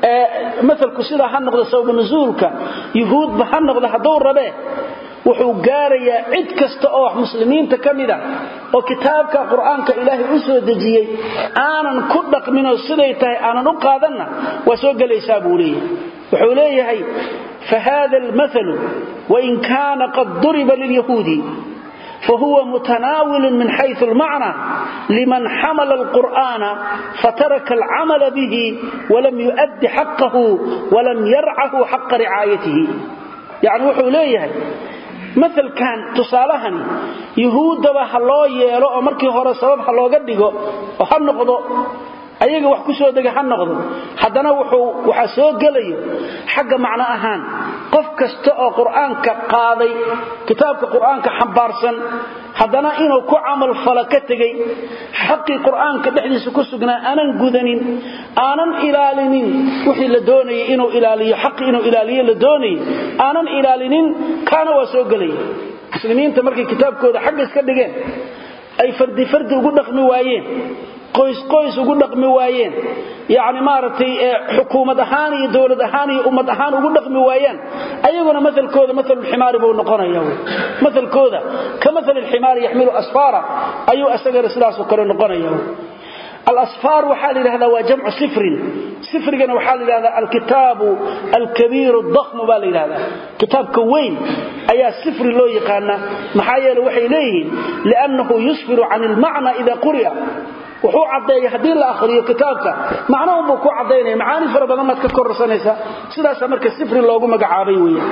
مثلku sida ha noqdo sabab nuzuulka yahuud ba ha noqdo hadoo rabe wuxuu gaarayaa cid kasta oo muslimiinta kamida oo kitaabka quraanka ilaahay u soo dejiyay aanan ku dhaqmin oo siday tahay aanan u qaadanna waa soo galaysaa buu leeyahay wuxuu leeyahay فهذا المثل وإن كان قد ضرب لليهود فهو متناول من حيث المعنى لمن حمل القرآن فترك العمل به ولم يؤدي حقه ولم يرعه حق رعايته يعني وحو ليه مثل كان تصالحا يهود بها الله يلو أمركي هورا سبب الله قدقه وحنقضه ayaga wax ku soo dagay han noqdo hadana wuxuu waxa soo galayo xagga macna ahaan qof kasta oo quraanka qaaday kitaabka quraanka xambaarsan hadana inuu ku amal fala ka tagay xaqi quraanka dhexdiisa ku sugnaa aanan gudanin aanan ilaalinin wixii la doonayay inuu ilaaliyo xaqi inuu ilaaliyo la doonayay aanan ilaalinin kana waa soo galay muslimiinta markay kitaabkooda xagga iska dhigeen ay fardi fardi ugu dhaqmi waayeen qoys qoys ugu dhaqmi waayeen yaani maaratay xukuumad ahaan iyo dawlad ahaan iyo ummad ahaan ugu dhaqmi waayeen ayaguna midalkooda midal ximaar buu noqonayaa midalkooda kama midal ximaar yaxmilu asfara ayu asagar sidaas oo kale noqonayaa الأصفار وحال هذا وجمع صفر صفر كان وحال هذا الكتاب الكبير الضخم بالي هذا كتاب كوين أي صفر لو يقانا محايا لوحي إليه لأنه يصفر عن المعنى إذا قرئ وحو عدي هدين الآخرية كتابك معناهم بكو عديني معاني فربنا ما تككر سنيسا سلاسة مركز صفر اللوغو مقعابي ويا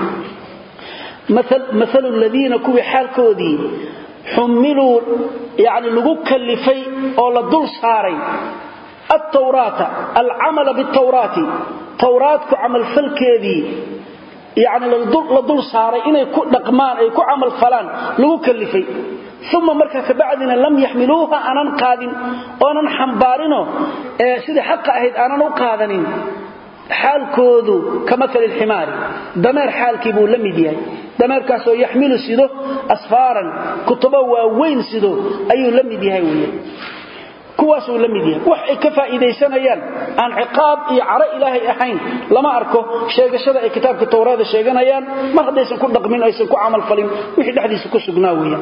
مثل, مثل الذين كوي حالكودي حملوا يعني لغو كلفي أو لدول صاري التوراة العمل بالتوراة توراتك عمل فالكيدي يعني لدول صاري إنه يكون نقمان يكون عمل فلان لغو كلفي ثم مركا كبعدنا لم يحملوها أنا قادن وأنا حنبارنه سيدي حق أهد أنا قادنين حال كودو كمثل الحمار دمار حال كيبو لم يديهي دمار كاسو يحمل سيدو أسفارا كتبا ووين سيدو أيو لم يديهي ويه كواسو لم يديهي وحي كفا إذا سنيان عن عقاب إعراء إلهي أحين لما أركو شيء شدع كتاب كتوراة شيئا ما قد يسن كل دقمين أيسن كو عمل فلم وحي لحد يسن كو سقناويا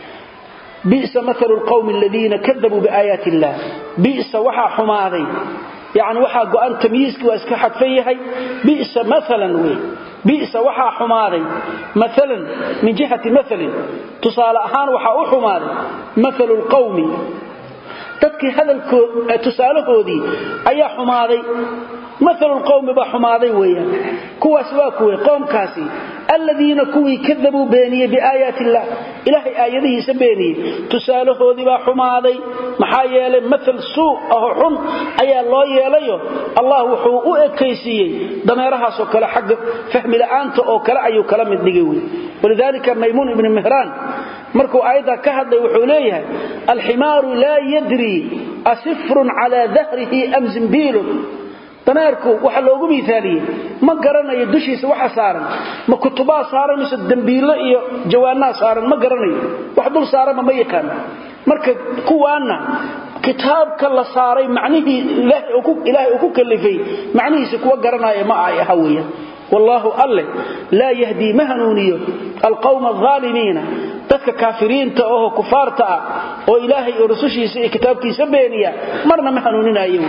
بئس مثل القوم الذين كذبوا بآيات الله بئس وحا حماذي يعني وحا قوان تمييزك واسكحت فيهي بئس مثلا وي بئس وحا حماذي مثلا من جهة مثل تصال أحان وحا حماذي مثل القوم تذكي هذا تساله دي أي حماذي مثل القوم بحماذي ويا كوا سواكوي قوم كاسي الذين كوي كذبوا بيني بآيات الله إلهي آياته سبيني تساله ذي بحماذي محايا مثل سوء أو حن أي الله يليه الله حقوق كيسي دميرها سوكلا حق فهم لأنت أو كلا أي كلام الدقوي ولذلك ميمون بن مهران مركو أيضا كهد وحوليها الحمار لا يدري أسفر على ظهره أم زنبيل dameerku waxa loogu miisaaliye ma garanayo dushiisa waxa saaran ma kutubaa saaran mise dambiilo iyo jawaanaa saaran ma garanayo wax dul saaran ma yaqaan marka kuwaana kitaabka la saaray macnihii ilaahay uu ku ilaahay uu ku kalifay macnihiisa kuwa garanaya ma ay hawiya wallahu alla la yahdi mahanuniyo alqawm adh-dhalimin dadka kaafiriinta oo kufaarta ah oo ilaahay iyo rasuushiisa iyo kitaabkiisa beeniya marna mahanuninayo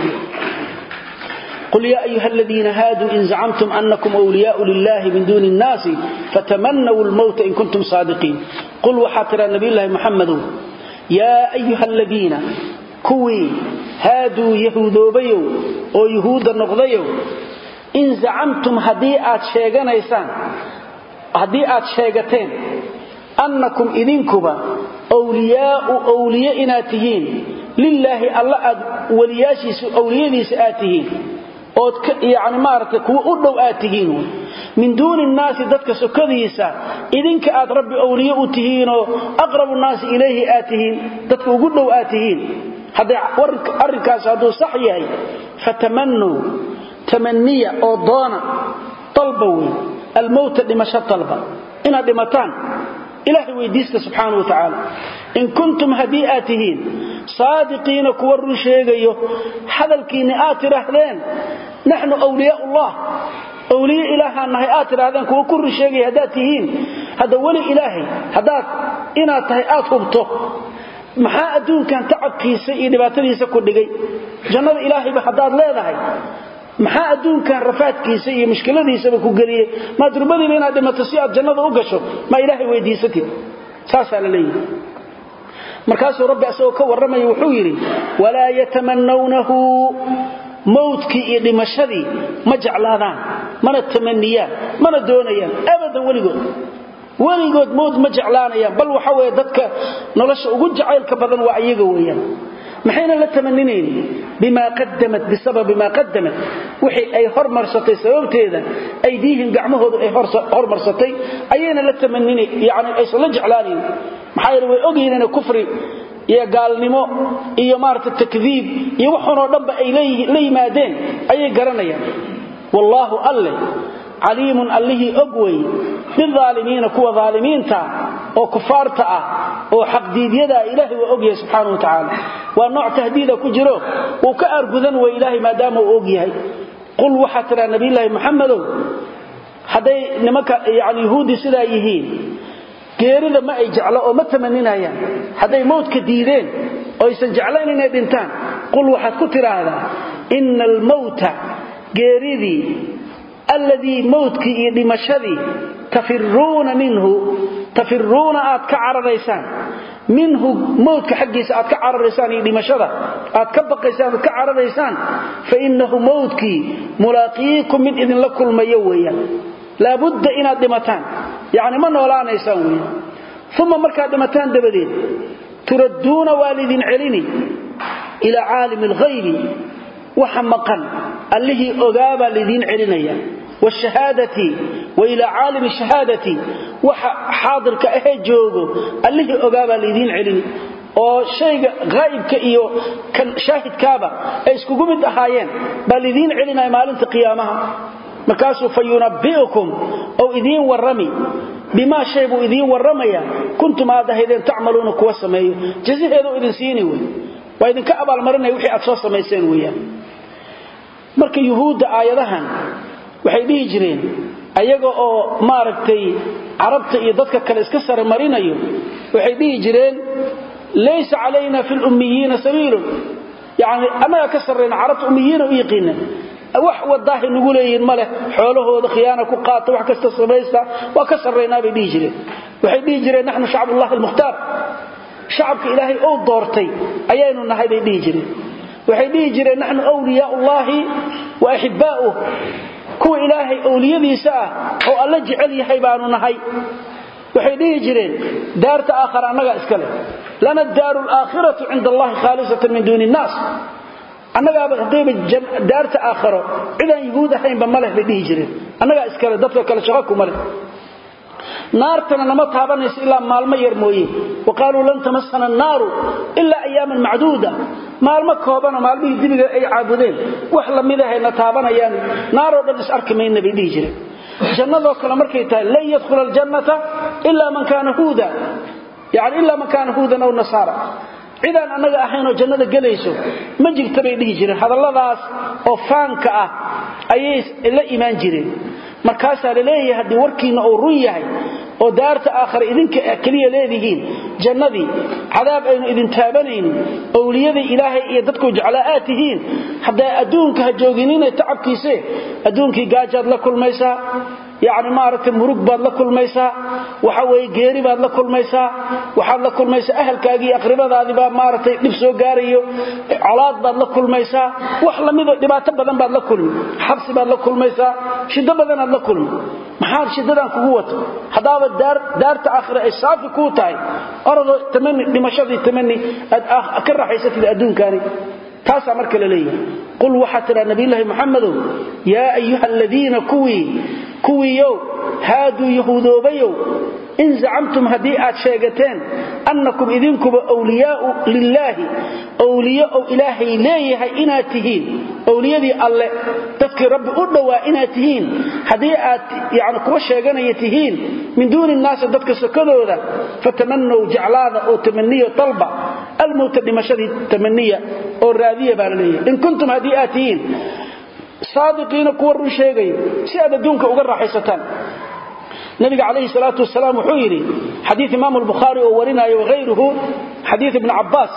قل يا أيها الذين هادوا إن زعمتم أنكم أولياء لله من دون الناس فتمنوا الموت إن كنتم صادقين قل وحاتر النبي الله محمد يا أيها الذين kuwii haaduu yahuudoobayow oo yahuuda noqdayow in zacamtum haddii aad sheeganaysaan haddii aad sheegateen annakum idinkuba awliyaa'u awliya inaad tihiin lillaahi alla aad waliyaashiisu awliyadiisa aad tihiin ood yani maaragtay kuwa u dhow aad tihiin min duuni nnaasi dadka sokadiisa idinka aad rabbi awliya u tihiinoo aqrabu nnaasi ilayhi aad tihiin dadka ugu dhow aad tihiin hadday arrinkaas hadduu sax yahay fatamannuu tamaniya oo doona dalba wey almowta dhimasho dalba inaad dhimataan ilaahay weydiista subxaana wa tacaala in kuntum haddii aad tihiin saadiqiina kuwa run sheegayo hadalkiinni aad tidhaahdeen naxnu awliyaa'ullah awliye ilaahaan nahay aad tidhaahdeen kuwa ku run sheegaya haddaad tihiin hadda weli ilaahay haddaad inaad tahay aad hubto maxaa adduunkan tacabkiisa iyo dhibaatadiisa ku dhigay jannada ilaahayba haddaad leedahay maxaa adduunkan rafaadkiisa iyo mushkiladiisaba ku geliyey maa durbadiiba inaad dhimato si aad jannada u gasho ma ilaahay weydiisatid saasaa la leeyahay markaasuu rabbi asagoo ka warramaya wuxuu yidhi walaa yatamannawnahu mawdkii iyo dhimashadii ma jeclaadaan mana tamaniyaan mana doonayaan abadan weligood weligood mawd ma jeclaanayaan bal waxa weeye dadka nolosha ugu jacaylka badan waa iyaga weeyaan maxayna la tamaninayn bima qaddamat bisababi ma qaddamat wixii ay hormarsatay sababteeda aydiihim gacmahoodu ay hormarsatay ayayna la tamaninayn yani ay soo jeclaanayeen maxay way ogyihiin kufri iyo gaalnimo iyo maarta takdiib iyo waxoon dhanba ay la yimaadeen ayay garanayaan wallahu alla aliimun allihi ogway bidaalimiina kuwa dhaalimiinta oo kufaarta ah oo xaqdiidyada ilaahay waa ogyahay subxaanahu wa ta'ala waa nooc tahdiida ku jiro oo ka argudan way ilaahay maadaama uu ogyahay qul waxa tira nabiyilaahi muhammadow haday nimanka yaani yahuudi sida yihiin geerida ma ay jeclo oo ma tamaninayaan haday mawdka diideen oo aysan jeclayn inay dhintaan qul waxa ku tiraahdaa innal mawta geeridii alladhi mawdki iyo dhimashadii tafirruuna minhu tafirruuna aad ka cararaysaan minhu mawdka xaqiisa aad ka cararaysaan iyo dhimashada aad ka baqaysaan ka cararaysaan fa innahu mawdki mulaaqiikum min idin la kulmayo weeyaan la budda inaad dhimataan yaani ma noolaanaysaan weeyaan thumma markaad dhimataan dabadeed turadduuna waalidin celini ila aalim al-ghayb waxa maqan allihi ogaaba lidin celinaya والشهادة وإلى عالم الشهادة وحاضر كأهي جوغو اللي أقابا لذين علم oo shayga ghaibka iyo kan shaahidkaaba ay isku gumid ahaayeen bal idin celinay maalinta qiyaamaha markaasuu fayunabbiukum oo idin warrami bima shaybu idin warramaya kuntum aadahideen tacmaluuna kuwa sameeyo jazaheedu idin siini way waa idin ka abaal marinay wixii aad soo sameeyeen weeyaan marka yuhuuda aayadahan waxay dhihi jireen ayaga oo maaragtay arabta iyo dadka kale iska sare marinayo waxay dhihi jireen laysa alayna fil ummiyiina sabiilun yani ama ka sarreena arabta ummiyiina u yaqina wax wadaah nagu leeyeen male xoolahooda khiyaana ku qaata wax kasta sameeysta waa ka sarreena bay dhihi jireen waxay dhihi jireen nahnu shacbullah al-mukhtar shacabka ilaahay oo doortay ayaynu nahay bay dhihi jireen waxay dhihi jireen nahnu awliyaullahi wa ahibba'uhu kuwa ilaahay awliyadiisa ah oo alla jecel yahay baanu nahay waxay dhihi jireen daarta aakhira anaga iska leh lana daarul aakhiratu inda allah khalisatan min duuni nas anaga hadayb daarta aakhiro ciidan yuhuud ahayn ba maleh bay dhihi jireen anaga iska leh dadka kale shaqo kuma leh naartana nama taabanayso ilaa maalmo yar mooyee waqaalu lan tamassana an-nar illa ayyaman ma'duda maalmo koobana maalmihii dibiga ay caabudeen wax la mid ah na taabanayaan naaro dhan is arkimayna bay dhihi jireen jannado kale markay tahay la yadkhul al-jannata illa man kana huda yaani illa man kana hudan aw nasara idan anaga ahayno jannada galayso ma jirta bay dhihi jireen hadalladaas oo faanka ah ayay la iimaan jireen markaas la leeyahay hadii warkiina uu run yahay oo daarta aakhir idinka kaliya leedihiin jannadii cadaab aynu idin taabanaynin awliyada ilaahay iyo dadku jeclaatihiin hadaa adduunka ha jooginina tacabkiisa adduunkii gaajaad la kulmaysa يعني maaragtay murug baad la kulmaysaa waxa way geeri baad la kulmaysaa waxaad la kulmaysaa ahalkaagii aqribadaadii baa maaragtay dib soo gaarayo colaad baad la kulmaysaa wax lamida dhibaato badan baad la kulmi xabsi baad la kulmaysaa shida badan aad la kulmi maxaa shidadan kugu wato hadaaba daar daarta aakhira ay saafi ku tahay orado tamanni dhimashadii tamanni ad ka raaxaysatid adduunkaani taasa marka la leeyahay qul waxa tira nabiyullaahi muhammadu ya ayyuhal ladina kuwi kuwiyo haadu yahuudobayo in za'amtum hadi aad sheegateen annakum idinkuba awliyaa lillahi awliyaa ilaahi leeyahay inaatihiin awliyadii alle dadkii rabbi u dhawaa inaatihiin hadi aad yaani kuwa sheeganayatihiin min duuni naas dadka sakadooda fatamannu ja'laada oo tamanniyo talba الموت دمشدي تمنيه او raadiye baa leeyahay in kuntum hadi aatiin saadiqiina kuwa run sheegay si aad adduunka uga raaxaysataan nabiga kaleey salaatu wasalaam wuxuu yiri hadith imam al-bukhari oo warinayo غيره hadith ibn abbas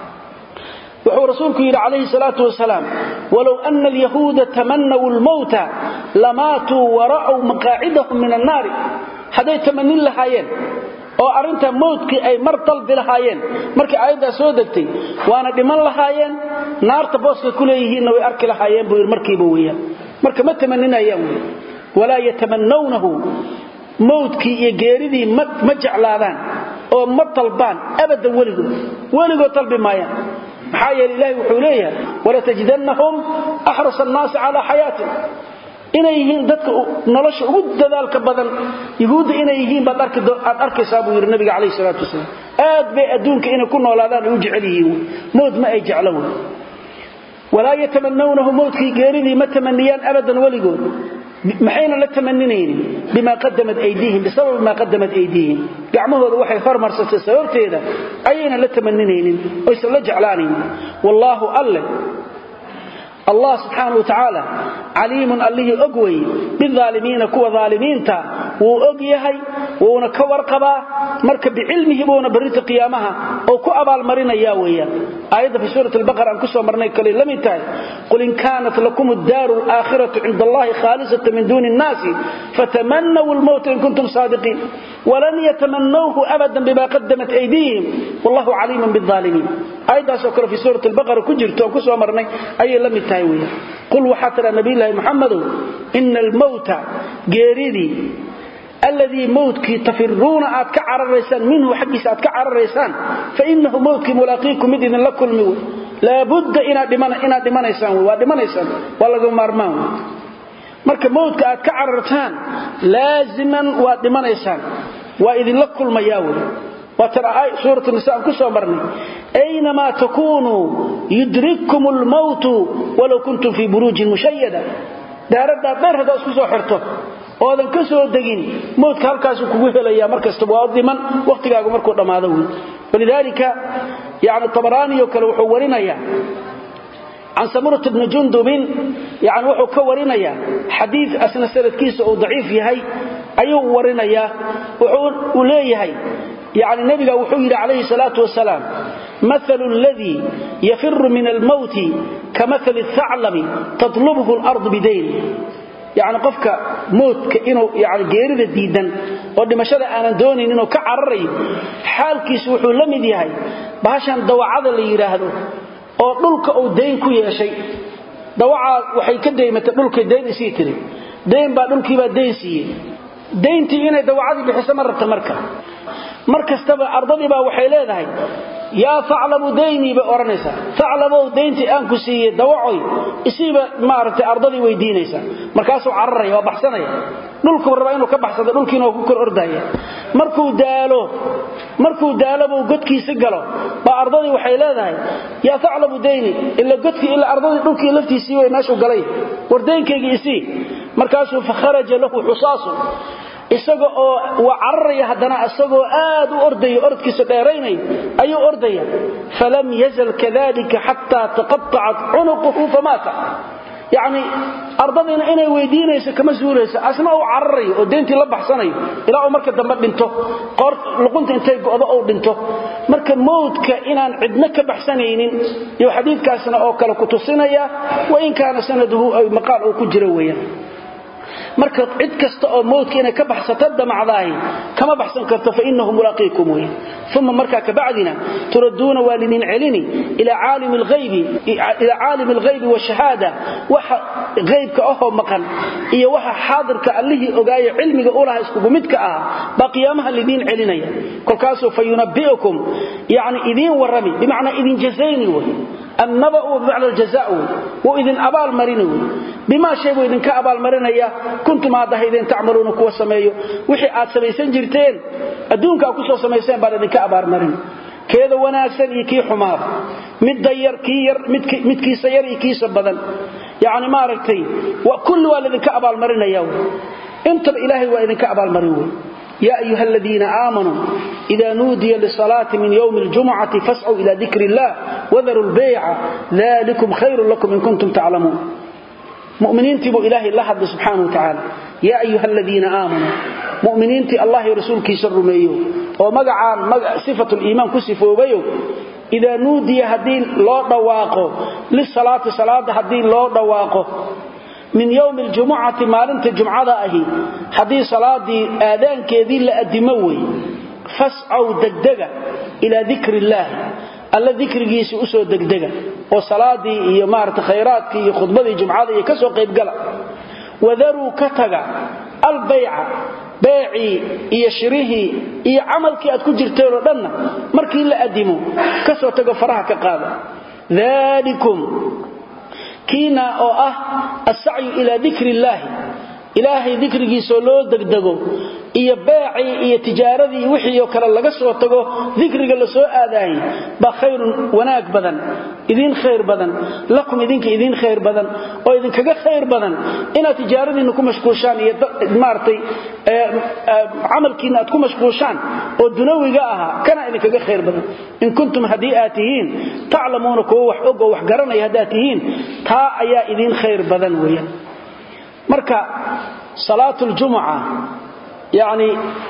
wuxuu rasuulku yiri kaleey salaatu wasalaam walaw anna al-yahuda tamannaw al-maut lamatu wa ra'u maq'idahum min an-nar haday tamannin lahaayeen oo arinta mawdki ay mar dalbi lahaayeen markii ayada soo degtay waana dhiman lahaayeen naarta booska kuleeyihiin way arki lahaayeen buu markiiba weeyaan marka ma tamanninayaan wala yatamannawnahu mawdki iyo geeridii ma jeclaadaan oo ma talbaan abada waligood waligood talbi maayaan maxaa yeelay ilaahay wuxuu leeyahay wala tajidannahum ahrasa an-nas ala hayatin inay yihiin dadka nolosha ugu dadaalka badan yahuuda inay yihiin baad arki aad arkaysaa buu yiri nabiga kaleey salaatu wasalaam aad bay adduunka inay ku noolaadaan u jecel yihiin mood ma ay jeclaan wala yatamannawnahu mawdki geeridii ma tamanniyaan abadan waligood maxayna la tamanninayeen bima qaddamat aydihim bisabab ma qaddamat aydihim gacmahooda waxay farmarsatay sababteeda ayayna la tamanninayeen oo isla la jeclaanayeen wallahu alla الله سبحانه وتعالى عليم الله أقوي بالظالمين كوا ظالمين تا وأقيهي ونكورقبا مركب بعلمه ونبريت قيامها أو كأبال مرينا ياويا آية في سورة البقرة أنكسوا مرنا كليل لم يتاي قل إن كانت لكم الدار الآخرة عند الله خالصة من دون الناس فتمنوا الموت إن كنتم صادقين ولن يتمنوه أبدا بما قدمت أيديهم والله عليم بالظالمين آية سوكرة في سورة البقرة كجرتوا أنكسوا مرنا أي لم يتاي قل وحتى نبي الله محمد إن الموت جيريدي الذي موتك تفرون أتكعر الرئيسان منه حقيس أتكعر الرئيسان فإنه موتك ملاقيكم إذن لكل موت لا بد إنا دمان إنا دمان إسان ودمان إسان والله مرمان مرك موتك أتكعر الرئيسان لازما ودمان إسان وإذن لكل مياول وترى سورة النساء كسوا مرني أينما تكونوا يدرككم الموت ولو كنتم في بروج مشيدة دارد دار هذا اسكو خرته oodan ka soo dagin moodka halkaas uu kugu helaya markasta waa diman waqtigaagu markuu dhamaado walidaalika yaani tabarani oo kale wuxuu warinaya عن سمرة بن جندب يعني وحو كورينيا حديث أسنا سردكيس أو ضعيف يهي أيو ورينيا وحو ليهي يعني النبي وحو عليه الصلاة والسلام مثل الذي يفر من الموت كمثل الثعلب تطلبه الأرض بدين يعني قفك موت كإنه يعني جيرد ديدا ودمشada aanan doonin inuu ka cararay xaalkiisu wuxuu la mid yahay baashan dawacada la yiraahdo oo dhulka uu deyn ku yeeshay dawaca waxay ka deeymata dhulka deyn isii tiri deyn baa dhulkii baa deyn siiyay deyntii inay dawacadii bixiso marta marka markastaba ardadii baa waxay leedahay يا ثعلب ديني بأورنيسا ثعلب دينتي أنكو سيئ دوعي إسيبا مارتي أرضي ويدينيسا مركاسو عرري وبحسني نلكو الربعينو كبحسن نلكينو كوكر أردايا مركو دالو مركو دالبو قدكي سقلو بأرضي وحيلاذاي يا ثعلب ديني إلا قدكي إلا أرضي نلكي لفتي سيوي ناشو قلي وردينكي إسي مركاسو فخرج له حصاصو isaga oo waaraya hadana isagoo aad u orday orodkiisa dheereynay ayuu ordaya falam yazal kadhalika hatta taqatta'at unuquhu famata yani ardadina inay weydiinayso kama suurayso asna oo cararay oo deyntii la baxsanay ilaa marka dambe dhinto qor luqunta intay go'do oo dhinto marka moodka inaan cidna ka baxsanaynin iyo xadiidkaasna oo kale ku tusinaya wa in kaana sanaduhu ay maqal oo ku jira weeyaan marka cid kasta oo moodka inay ka baxsato damacdaay kama baxsan karto fa innahu mulaqiikum thumma marka ka bacdina turaduna walidin celini ila aalim al-ghayb ila aalim al-ghayb wa shahada waxa ghaybka oo maqan iyo waxa xaadirka allahi ogaaya cilmiga u laha isku midka ah ba qiyaamaha lidin celinaya kolkaaso fayunabbiukum yaani idin warami bimaana idin jazayni annaba ba'da al-jazaa wa idin abal marinu bima shay idin ka abal marinaya kuntum aadahayden ta'maluna kuwa sameeyo wixii aad sameeysan jirteen adduunka ku soo sameeysan baa idin ka abal marin keeda wanaagsan iyo kii xumaad mid dayar kii yar midkiisa yar iyo kiisa badan yaani ma aragtay wa kullu walidin ka abal marinaya inta ilaahi waa idin ka abal marin يا أيها الذين آمنوا إذا نودي للصلاة من يوم الجمعة فاسعوا إلى ذكر الله وذروا البيع ذلكم خير لكم إن كنتم تعلمون مؤمنين تبوا إلهي الله سبحانه وتعالى يا أيها الذين آمنوا مؤمنين تي الله رسولك يسر ميو ومقعان صفة الإيمان كسفوا بيو إذا نودي هدين لا دواقه للصلاة صلاة هدين لا دواقه من يوم الجمعة مالنت الجمعة أهي حديث صلاة آذان كذي لأدموي فاسعوا دقدقة إلى ذكر الله الله ذكر جيس أسو دقدقة وصلاة يمارة خيرات خطبة الجمعة يكسو قيب قلع وذروا كتغا البيع بيعي يشريه إي عمل كي أتكون جرتين ودنا مركي لأدمو كسو تقفرها كقادة ذلكم كينا أو أه السعي إلى ذكر الله إلهي ذكره سولو دقدقو إيا باعي إيا تجاردي وحي وكرا لقصو وطقو ذكره لسوء آذاهي بخير وناك بدن إذين خير بدن لكم إذينك إذين خير بدن وإذينك خير بدن إنا تجاردي إنكم مشكوشان مارتي عمل كينا أتكم مشكوشان ودنوي قاها كان إذينك خير بدن إن كنتم هديئاتهين تعلمونك وحقوا وحقرنا يهداتهين تا أيا إذين خير بدن ويا marka salaatul jumu'a yaani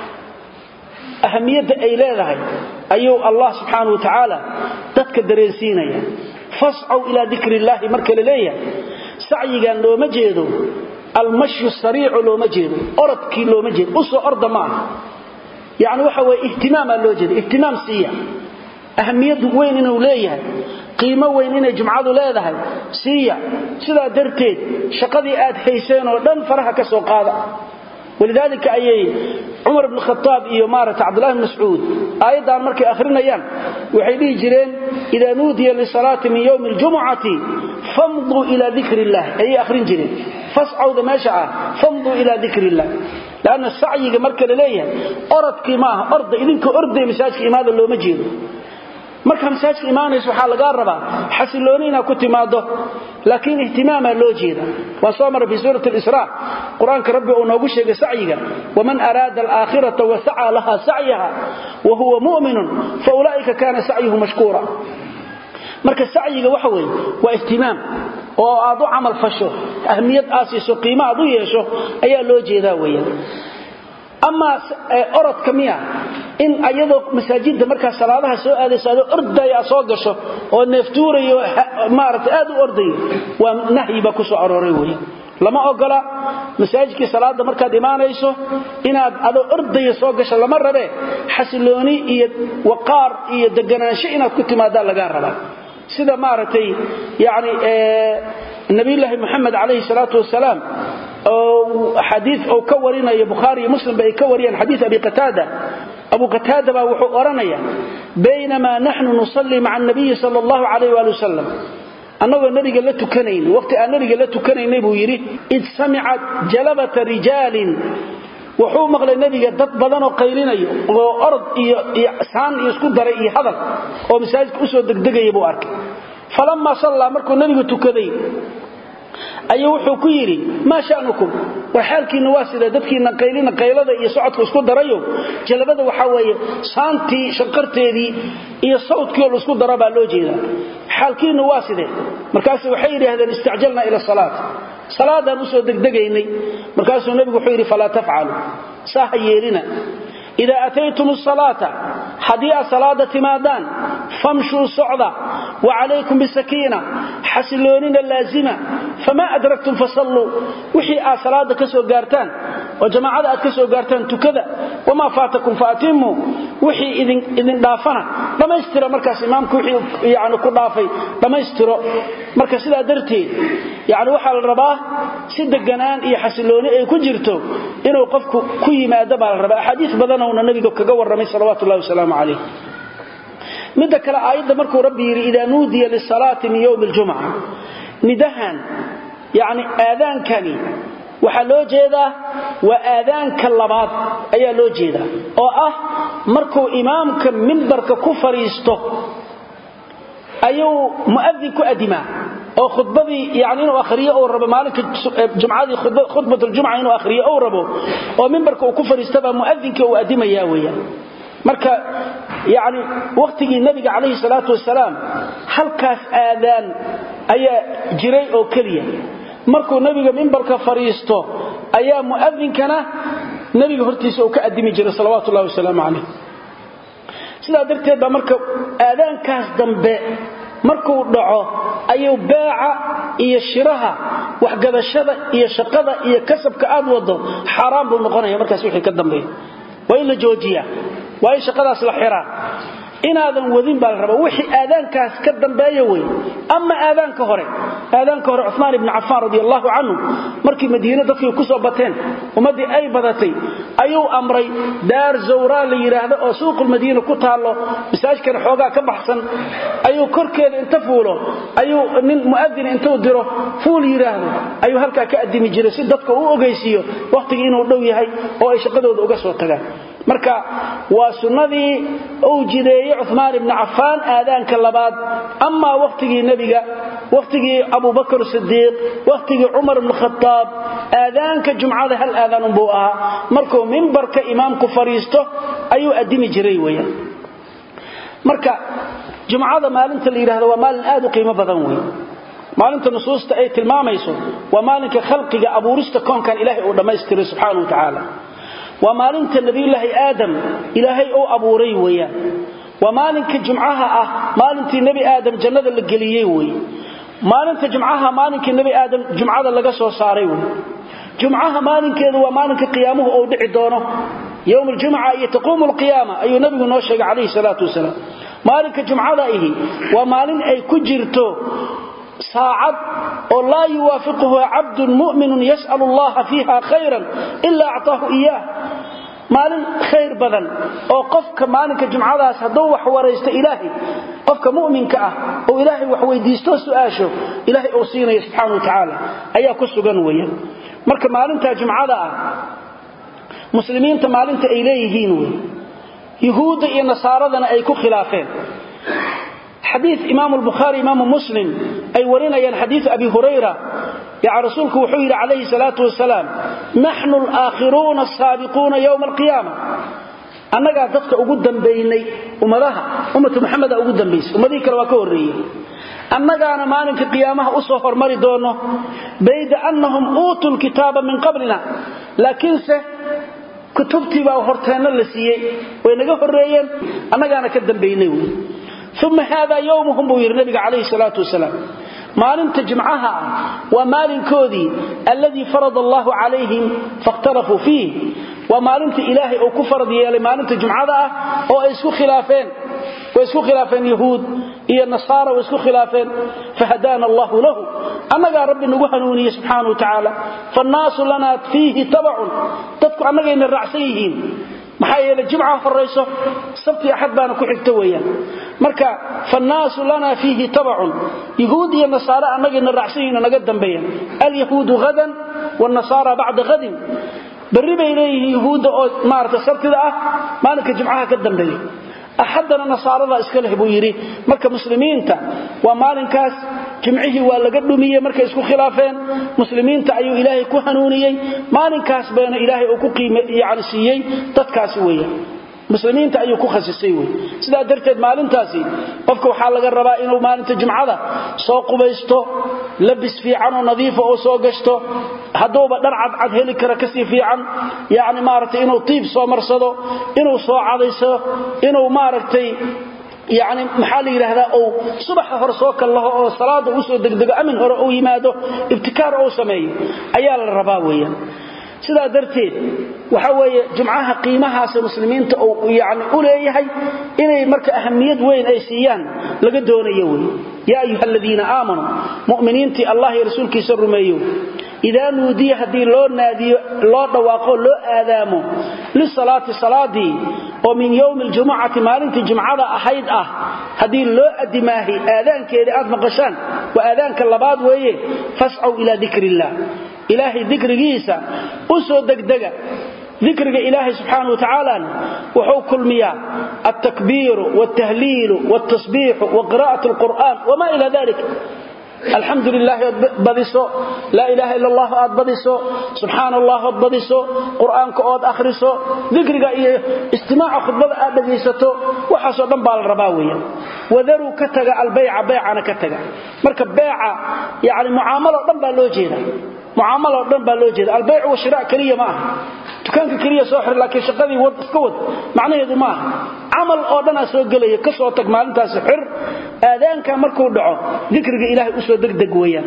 ahamiyada ay leedahay ayuu Allah subhanahu wa ta'ala dadka dareensiinaya fas'u ila dhikrillahi marka leeyahay sa'yigan loo ma jeedo al-mashyu sarii'u loo ma jeedo orodkii loo ma jeedo usoo orda ma yaani waxa way ihtimaam loo jeedo ihtimaam siya ahamiyad weyn inuu leeyahay qiimo weyn inay jumcadu leedahay siiya sida darteed shaqadii aad hayseen oo dhan faraha ka soo qaada ولذلك أي عمر بن الخطاب iyo maarata Abdullah ibn Mas'ud ayadan markay akhrinayaan waxay dhigi jireen ila nudiya li salati min yawm al-jum'ati famdu ila dhikrillah ay akhrin jireen fas'u damasha famdu ila dhikrillah laana sa'yiga marka leeyahay orodkii ma aha orda idinka orday masaajidka imaada loo ma jeedo marka masaajidka imaanayso waxa laga rabaa xasilooni inaa ku timaado laakiin ihtimaama loo jeeda wa soomar fi suurat al-isra quraanka rabbi uu noogu sheegay sa'yiga waman arada al-aakhirata wa sa'a laha sa'yaha wa huwa mu'minun fa ulaa'ika kana sa'yuhu mashkura marka sa'yiga waxa weey waa ihtimaam oo aad u amal fasho ahmiyad aasiso qiimo aad u yeesho ayaa loo jeedaa weeyaan ama orod kamiya in ayado masaajidda marka salaadaha soo aadaysaado ordaya soo gasho oo neeftuurayo maarta aad u ordayo waa nahyiba ku soo arooray weey lama ogola masaajidka salaada marka imaanayso inaad ado ordayo soo gasho lama rabe xasilooni iyo waqaar iyo deganaansho inaad ku timaada laga rabaa sida maartay yaani ee nabi ilaahi muhammad alayhi salatu wasalaam أو حديث أو كورنا يا بخاري مسلم بأي كوريان حديث أبي قتادة أبو قتادة وحو أرنيا بينما نحن نصلي مع النبي صلى الله عليه وآله وسلم أنه النبي قال له كنين وقت النبي قال له كنين نبو يري إذ سمعت جلبة رجال وحو مغل النبي قال دد بدن وقيلين وأرض إحسان يسكن دري هذا ومساجد أسود دقدقة يبو أرك فلما صلى مركو النبي تكذين أيه wuxuu ku yiri ma sha'nukum waxalkiina waa sida dadkiina qaylina qaylada iyo socodka isku darayo jalabada waxa weeye saanti shanqarteedii iyo sawdkii oo isku daraba loo jeeda xalkiina waa sida markaas waxay yiraahdeen istaajalna ila salaat salaadan u soo degdegaynay markaas nabigu wuxuu yiri fala taf'alu sahayeelina ida ataytumus salata hadiya salada maadaan famshu su'da wa alaykum bisakina حسلوننا اللازمة fama adraktum fasallu wixii aad salaada ka soo gaartaan oo jamaacada aad ka soo gaartaan tukada wama faatakum faatimu wixii idin idin dhaafana dhamaystira markaas imaamku wixii yaani ku dhaafay dhamaystiro marka sidaa darteed yaani waxa la rabaa si deganaan iyo xasilooni ay ku jirto inuu qofku ku yimaado baa la rabaa xadiis badan oo nabiga kaga waramay sallallahu alayhi wasallam alayhi midda kale aayada markuu rabbi yiri ida nudiya lis-salati min yawm al-jum'ah nidahan yaani aadaankani waxa loo jeedaa waa aadaanka labaad ayaa loo jeedaa oo ah markuu imaamka minbarka ku fariisto ayuu muadinku adima oo khudbadii yaani inuu akhriyo oo rabo maalinka jumcadii khudbatul jumca inuu akhriyo oo rabo oo minbarka uu ku fariistaba muadinka uu adimaya weeyaan marka yaani waqtigii nabiga kaleey salaatu wasalaam halkaas aadaan ayaa jiray oo kaliya markuu nabiga minbarka fariisto ayaa muadinkana nabiga hortiisa uu ka adimi jiray salaatu allah wasalaam alayhi sida darteed ba marka aadaankaas dambe markuu dhaco ayuu baaca iyo shiraha wax gadashada iyo shaqada iyo kasabka aad wado xaraam buu noqonayaa markaas wixii ka dambeeyo waa in la joojiyaa waa in shaqadaas la xiraa inaadan wadin baa la rabaa wixii aadaankaas ka dambeeyo way ama aadaanka hore aadaanka hore Uthman ibn Affan radiyallahu anhu markii Madiina dadkii ku soo bateen umadii ay badatay ayuu amray daar zawra la yiraahdo oo suuqul Madiina ku taalo masaajidka xoogaa ka baxsan ayuu korkeeda inta fuulo ayuu nin muadin intuu diro fuul yiraahdo ayuu halka ka adimi jiray si dadka uu ogeysiyo waqtiga inuu dhow yahay oo ay shaqadooda uga soo tagaan marka waa sunnadii uu jideeyay Uthman ibn Affan aadaanka labaad amma waqtigii nabiga waqtigii Abu Bakr Siddiq waqtigii Umar ibn Khattab aadaanka jumcada hal aadaan buu ahaa markuu minbarka imaamku fariisto ayuu adimi jiray weeyaan marka jumcada maalinta la yiraahdo waa maalin aad u qiimo badan weey maalinta nusuusta ay tilmaamayso waa maalinka khalqiga abuurista koonkan Ilaahay uu dhameystiray subhanahu wa ta'ala ومالنت النبي الله آدم إلهي أو أبو ريويا ومالنك جمعها أه مالنت النبي آدم جنة اللقليوي مالنت جمعها مالنك النبي آدم جمعة اللقصة صاريوي جمعها مالنك ومالنك قيامه أو دعي دونه يوم الجمعة يتقوم القيامة أي نبي نوشق عليه الصلاة والسلام مالنك جمعة إيه ومالن أي كجرته ساعد ولا يوافقه عبد مؤمن يسأل الله فيها خيرا إلا أعطاه إياه مالن خير بدن أو قفك مالك جمعة هدو وحوريست إلهي قفك مؤمن كأه أو إلهي وحويديستو سؤاشه إلهي أوصينا سبحانه وتعالى أيها كسو قنويا مركب مالنتا جمعة مسلمين تمالنتا إليهين يهود إيا نصاردنا أيكو خلافين حديث إمام البخاري إمام مسلم أي ورنا ين حديث أبي هريرة يا رسولك وحير عليه الصلاة والسلام نحن الآخرون السابقون يوم القيامة أنا قاعدتك أقدم بيني ومرها أمة محمد أقدم بيس ومذيك الوكورية أنا قاعد مالك القيامة أصفر مريدونه بيد أنهم أوتوا الكتاب من قبلنا لكن سه كتبتي وهرتين اللسية وينقى الرئيين أنا قاعد أقدم بيني ثم هذا يومهم بوير النبي عليه الصلاة والسلام مالن تجمعها ومالن كودي الذي فرض الله عليهم فاختلفوا فيه ومالن إلهي أو كفر ديالي مالن تجمعها أو إسكو خلافين وإسكو خلافين يهود إيا النصارى وإسكو خلافين فهدانا الله له أما قال ربي نقوحنوني سبحانه وتعالى فالناس لنا فيه تبع تذكر أما قال الرعسيين محايا الجمعة فريسه السبت أحد بانا كحكتويا مركا فالناس لنا فيه تبع يهود يا النصارى أنك الرعسيين نقدم بيا اليهود غدا والنصارى بعد غد بالربا إليه يهود مارت السبت ذا مالك جمعها قدم بيا أحدنا النصارى ذا إسكاله بويري مركا مسلمين تا ومالن كاس جمعه ولا قدوميه markay isku khilaafeen muslimiinta ayuu ilaahay ku hanuuniyay maalinkaas bayna ilaahay oo ku qiimay yaani siiyay dadkaasi weeyaan muslimiinta ayuu ku khasisay weey sida darteed maalintaasi qofka waxa laga rabaa inuu maalinta jumcada soo qubaysto labis fiican oo nadiif oo soo gashto hadooba dhar cad cad heli kara ka sii fiican yaani maartay inuu tiib soo marsado inuu soo cadayso inuu maartay يعني محل يراهدا او صبح هور سو كلهو او صلاه او سو دغدغ امن هور او يماده ابتكار او سمeeyo ayaa la rabaa weeyaan sida darteed waxa weeye jumcaha qiimahaas muslimiinta oo yaani u leeyahay inay marka ahamiyad weyn ay siiyaan laga doonayo weey ya ayyuhalladina aamanu mu'miniinti allah iyo rasuulkiisa rumeeyo إذا نودي هذه لو نادي لو دواقو لو آذامو للصلاة صلاة ومن يوم الجمعة مالنت الجمعة أحيد أه هذه لو أدماهي آذان كيريات مقشان وآذان كاللباد ويه فاسعوا إلى ذكر الله إلهي ذكر جيسا أسو دقدقة ذكر إلهي سبحانه وتعالى وحو كل مياه التكبير والتهليل والتصبيح وقراءة القرآن وما إلى ذلك الحمد لله بديسو لا إله إلا الله أد بديسو سبحان الله أد بديسو قرآن كأد أخرسو ذكرك استماع خطبة أد بديستو وحسو دنبال الرباوية وذروا كتغى البيع بيعنا كتغى مركب بيع يعني معاملة دنبال لوجينا معاملة دنبال لوجينا البيع والشراء كرية معه تكانك كرية سوحر لكن شقذي ود اسكود معناه يدو معه عمل أودنا سوق لي كسوتك مالنتا سحر آذانك مركو دعو ذكرك إلهي أسوى دقدق وياه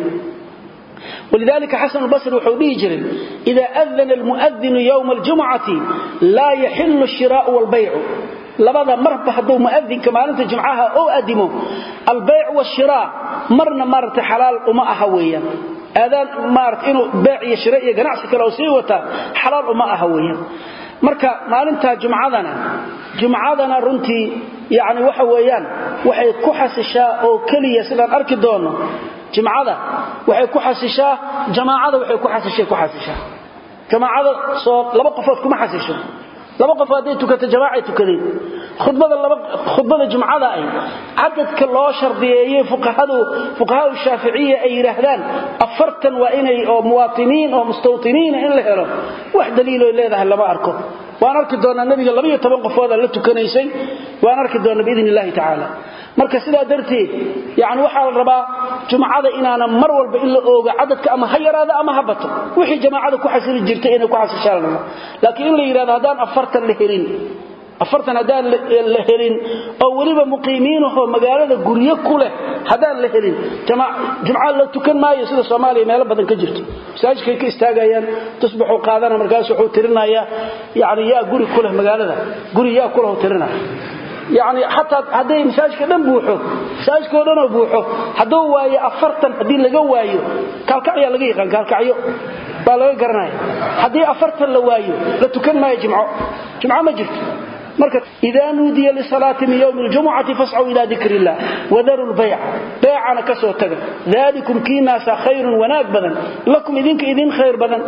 ولذلك حسن البصري وحوله جري إذا أذن المؤذن يوم الجمعة لا يحل الشراء والبيع لبدا مرة حدو مؤذن كما أنت جمعها أو أدمه البيع والشراء مرنا مرة حلال وما أهويا آذان مارت إنه بيع يشراء يقنعسك لو سيوتا حلال وما أهويا marka maalinta jumcadana jumcadana runtii yaani waxa weeyaan waxay ku xasishaa oo kaliya sidaan arki doono jumcada waxay ku xasishaa jamaacada waxay ku xasishaa ku xasishaa jamaacada soo laba qofood kuma xasisho laba qofood ay tukata jamaaca tukadeen khudbada laba khudbada jumcada ay cadadka loo shardiyeeyay fuqahadu fuqahaa shaafiiciye ay yiraahdaan afartan waa inay oo muwaatiniin oo mustawtiniin in la helo wax daliil oo leedahay lama arko waan arki doonaa nabiga laba iyo toban qofood la tukanaysay waan arki doonaa biidin ilaahi taala marka sida darteed yaani waxa la rabaa jumcada inaana mar walba in la ooga cadadka ama hayraada ama habato wixii jamaacada ku xasili jirtay inay ku xasishaan laakiin in la yiraahdo hadaan afartan la helin afartan hadaan la helin oo waliba muqiimiinoo magaalada guriyo ku leh hadaan la helin jumcada la tukan maayo sida Soomaaliya meel badan ka jirto saajkay ka istaagayaan tusbaxu qaadana markaas wuxuu tirinaya yaani yaa guri ku leh magaalada guri yaa ku leh tirinaya يعني حتى هذه مساجك دم بوحو مساجك ودن بوحو hadoo waayo afartan hadii laga waayo kalkacyo laga yaqaan kalkacyo baa laga garanay hadii afartan la waayo la tukan maayo jimco jimco ma jirto marka idaa nudiya li salati min yawm al-jum'ati fas'u ila dhikrillah wa daru al-bay' bay'ana kasoo taga dhalikum kinasa khayrun wa naag badan lakum idinka idin khayr badan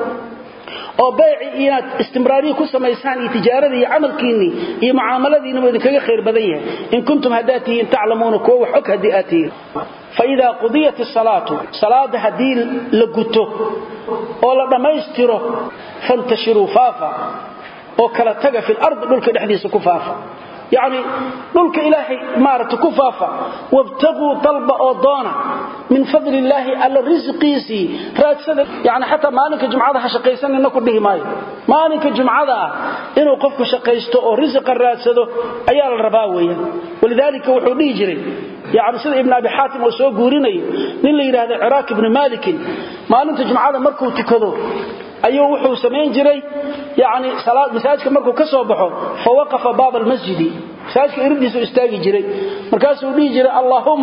oo bay'i inaad istimraariyo ku sameeysan tijaarada iyo amalkiini iyo muaamaladiina wada kaga khayr badan yahay in kuntum hadaatiin ta'lamuuna koo wax og hadii aatiin fa ida qudiyat as-salatu salada hadii la guto oo la dhameystiro fantashiru faafa oo kala taga fil ard dhulka dhexdiisa ku faafa يعني دولك إلهي مارت كفافة وابتغوا طلب أوضانا من فضل الله على الرزقيسي راتسد يعني حتى مالك جمعة شقيسان إنه كله ماي مالك جمعة إنه قفك شقيسته ورزق الراتسده أيال الرباوية ولذلك وحولي جري يعني سيد ابن أبي حاتم وسوء قوريني نين هذا عراك بن مالك مالك جمعة مركو تكذو أيوه وحو سمين جري يعني صلاة مساجك مركو كسو بحو فوقف باب المسجد مساجك إردسو استاقي جري مركاسو لي جري اللهم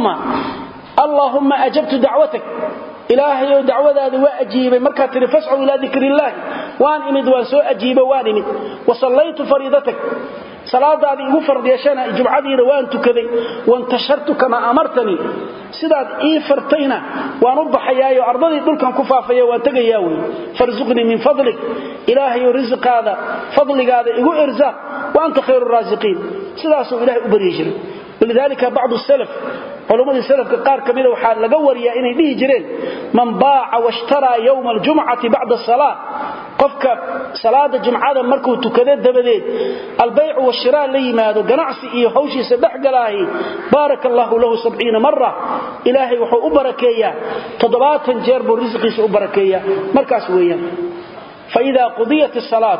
اللهم أجبت دعوتك إلهي ودعوة ذا وأجيبي مركات فاسعوا إلى ذكر الله وان إمد وانسو أجيب وان إمد وصليت فريضتك صلاة هذه غفر ديشانا جمعة روان تكذي وانتشرت كما أمرتني سيداد إيه فرتينا ونضح يايو أرضي دولكم كفافيا وانتقياوي فارزقني من فضلك إلهي رزق هذا فضلك هذا إيقو إرزاق وأنت خير الرازقين سيداسو إلهي أبريجر ولذلك بعض السلف علماء السلف كقار كمينة وحال لقور يا إني ليه جرين من باع واشترى يوم الجمعة بعد الصلاة قفك صلاة الجمعة مركو تكذيد دبديد البيع والشراء اللي ماذا قنعسي إيه حوشي سبح قلاهي بارك الله له سبعين مرة إلهي وحو أبركيا تضبات جرب الرزق أبركيا مركز ويا فإذا قضيت الصلاة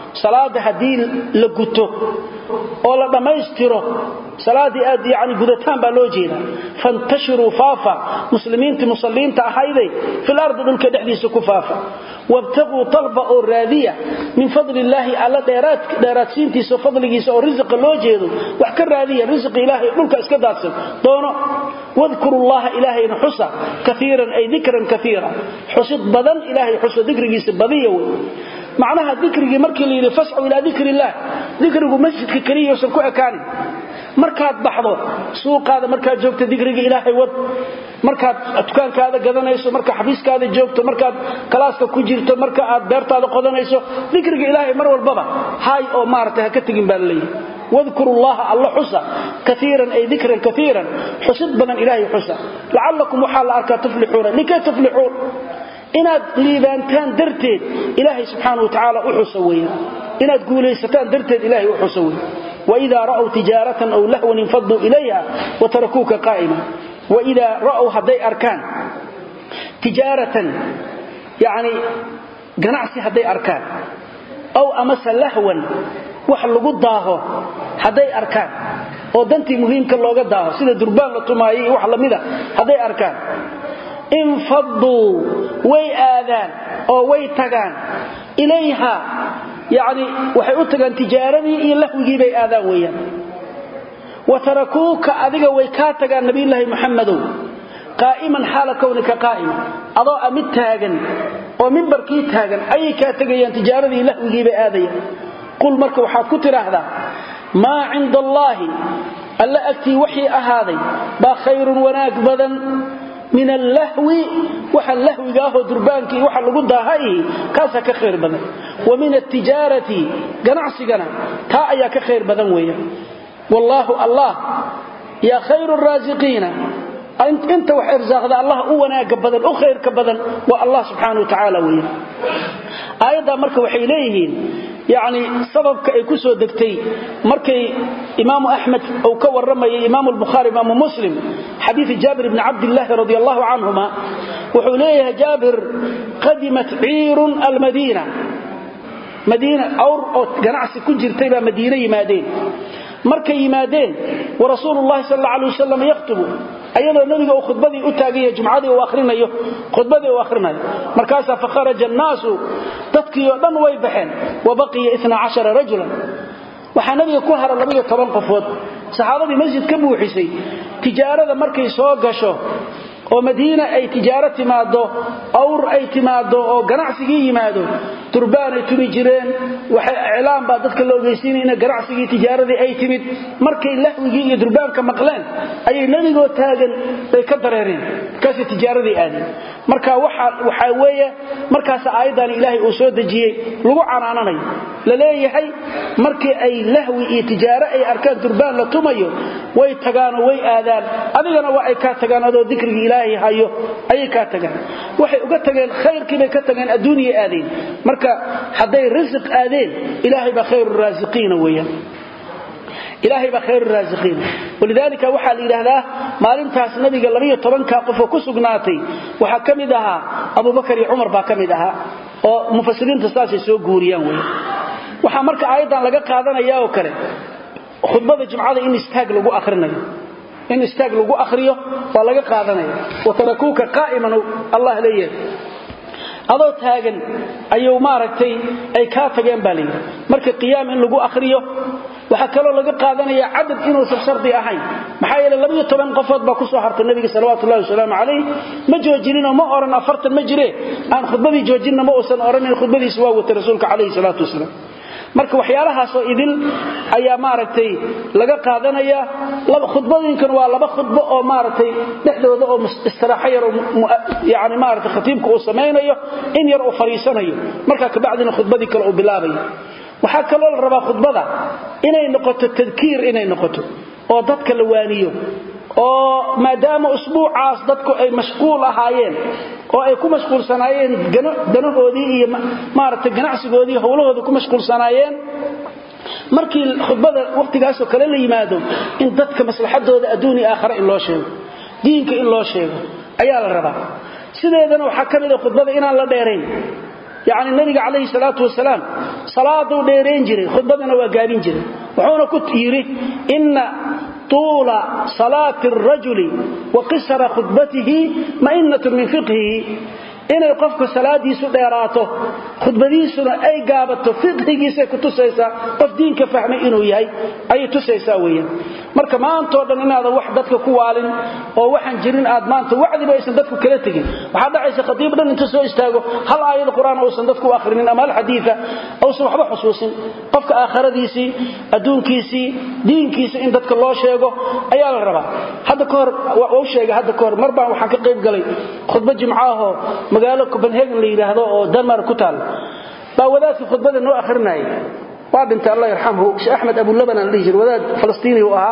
salaada hadii la guto oo la dhamaystiro salaadii aad yaani gudataan baa loo jeeda fantashiru faafa muslimiinta musalliinta ahayday fil ardi dhulka dhexdiisa ku faafa wabtagu talba oo raadiya min fadlillahi ala dheeraad dheeraadsiintiisa fadligiisa oo rizq loo jeedo wax ka raadiya rizq ilaahay dhulka iska daadsan doono wadhkurullaha ilaahayna xusa kathiran ay dhikran kathira xusid badan ilaahay xusa dhikrigiisa badiyo macnaha dhikrigi markii la yiri fas'u ila dhikrillah dhikrigu masjidka kaliya oo ku ekaanin markaad baxdo suuqaada markaad joogto dhikriga ilaahay wad markaad dukaankaada gadanayso marka xafiiskaada joogto markaad kalaaska ku jirto marka aad beertaada qodanayso dhikriga ilaahay mar walbaba hay oo maartay ha ka tagin baa leeyahay wadhkurullaha allah xusa kathiran ay dhikran kathiran xusad badan ilaahay xusa la'allakum waxal arka tuflixuna likay tuflixun inaad liibaantaan darteed ilaahay subhanahu wa ta'ala u xusa weeyaan inaad guulaysataan darteed ilaahay u xusa weeyaan وإذا رأوا تجارة أو لهوا انفضوا إليها وتركوك قائما وإذا رأوا هدي أركان تجارة يعني جنعسي هدي أركان أو أمس لهوا وحلقوا الضاه هدي أركان أو دنتي مهم كاللوغة الضاه سيدة دربان لطمائي وحلمذا هدي أركان انفضوا ويآذان أو ويتغان إليها يعني waxay u tagaan tijaaradii iyo lahwigii bay aadaan weeyaan watarakuuka adiga way ka tagaan nabi ilaahi maxamedow qaa'iman xaala kawnika qaa'im adoo amid taagan oo minbarkii taagan ay ka tagayaan tijaaradii lahwigii bay aadayaan qul marka waxa ku tiraahdaa ma inda allahi alla akti wixii ahaaday ba khayrun wanaag badan من اللهو وحا اللهو جاهو دربانكي وحا لغو داهايه كاسا كخير بدن ومن التجارة قنعسي قنع تا ايا كخير بدن ويا والله الله يا خير الرازقين انت انت وحرزاق ذا الله اونا كبدن او خير كبدن والله سبحانه وتعالى ويا ايضا مركا وحي ليهين يعني سببك ay ku soo degtay markay Imam Ahmad oo ka waramay Imam al-Bukhari Imam Muslim hadith Jabir ibn Abdullah radiyallahu anhuma wuxuu leeyahay Jabir qadimat 'ir al-Madina Madina awr oo ganacsi ku jirtay ba Madiina yimaadeen markay yimaadeen wa Rasuulullah sallallahu alayhi wasallam yaqtubu ayadoo nabiga uu khudbadii u taagay jumcadii uu akhrinayo khudbadii uu akhrinayo markaas fa kharaja an-naas dadkii oo dhan way baxeen wabaqiya اثنا عشر رجلا waxa nabiga ku haray laba iyo toban qofood saxaabadii masjidka buuxisay tijaarada markay soo gasho oo Madiina ay tijaarad timaado awr ay timaado oo ganacsigii yimaado turbaan ay tumi jireen waxa iclaan baa dadka loo geysinay in ganacsigii tijaaradii ay timid markay lahwigii iyo durbaanka maqleen ayay nabiga taagan ay ka dareereen kaasi tijaaradii aadeen marka waxa waxa weeye markaas aayadan Ilaahay uu soo dajiyay lagu canaananay la leeyahay markii ay lahwi iyo tijaaro ay arkaan durbaan la tumayo way tagaan way aadaan adigana waa ay ka tagaan adoo dhikriga Ilaahay hayo ay ka tagaan waxay uga tageen khayrkii bay ka tageen adduunyo aadeen marka haday rizq aadeen Ilaahay ba khayrur raasiqiin weeyaan إلهي بخير الرازقين ولذلك وحا لإلهذا مالنتاس نبي لبي طبان كاقفو كسقناتي وحكم دها أبو بكر عمر باكم دها ومفسرين تستاسي سوء قوريان وحا مركا أيضا لقا قادنا إياه وكره خطبة جمعة إن استاق لقو أخرنا إن استاق لقو أخريه فلقا قادنا وتركوك قائما الله ليه adoo taagan ayuu maaragtay ay ka tageen bali markii qiyaam in lagu akhriyo waxa kale laga qaadanaya cadad inuu shardi ahayn maxaa yeelay laba iyo toban qofood baa ku soo hartay nabiga sallallahu alayhi wasallam alayhi ma joojinina ma oran afartan ma jire aan khudbadii joojinna ma uusan oranin khudbadiisa waa wata rasuulka alayhi salatu wasallam marka waxyaalahaas oo idil ayaa maaragtay laga qaadanaya laba khudbooyinkan waa laba khudbo oo maaragtay dhexdooda oo istiraaxo yar yaani maaragtay khatiibku uu sameeyo in yar uu fariisanayo marka ka bacdina khudbadii kale uu bilaabayo waxa kale oo la rabaa khudbada inay noqoto tadkiir inay noqoto oo dadka la waaniyo oo maadaama usbuucaas dadku ay mashquul ahaayeen oo ay ku mashquulsanaayeen danahoodii iyo maaragtay ganacsigoodii hawlahooda ku mashquulsanaayeen markii khudbada waqtigaas oo kale la yimaado in dadka maslaxadooda adduuni aakhira in loo sheego diinka in loo sheego ayaa la rabaa sideedana waxa kamid ah khudbada inaan la dheereyn يعني النبي عليه الصلاة والسلام salaadu dheereen jiray khudbadana waa gaabin jiray wuxuuna ku yiri inna طول صلاة الرجل وقصر خطبته مئنة من فقهه إن يقفك صلاة ديسو ديراته خطبديسونا أي قابته فقهيسا كتسيسا قف دينك فهمي إنو يهي أي تسيسا ويا marka maanta oo dhan inaad wax dadka ku waalin oo waxan jirin aad maanta wacdi baysan dadku kala tagin waxa dhacaysa qadiib dhan inta soo istaago hal aayad quraan oo san dadku akhrinin ama hal xadiisa oo soo waxba xusuusin qofka aakhiradiisi adduunkiisi diinkiisa in dadka loo sheego ayaa la rabaa hadda ka hor oo sheegay hadda ka hor mar baan waxaan ka qayb galay khudbad jimcaha magaalo Copenhagen la yiraahdo oo Denmark ku taal baa wadaadka khudbada noo akhrinay وابنت الله يرحمه شيخ أحمد أبو اللبن اللي يجر وذات فلسطيني وأها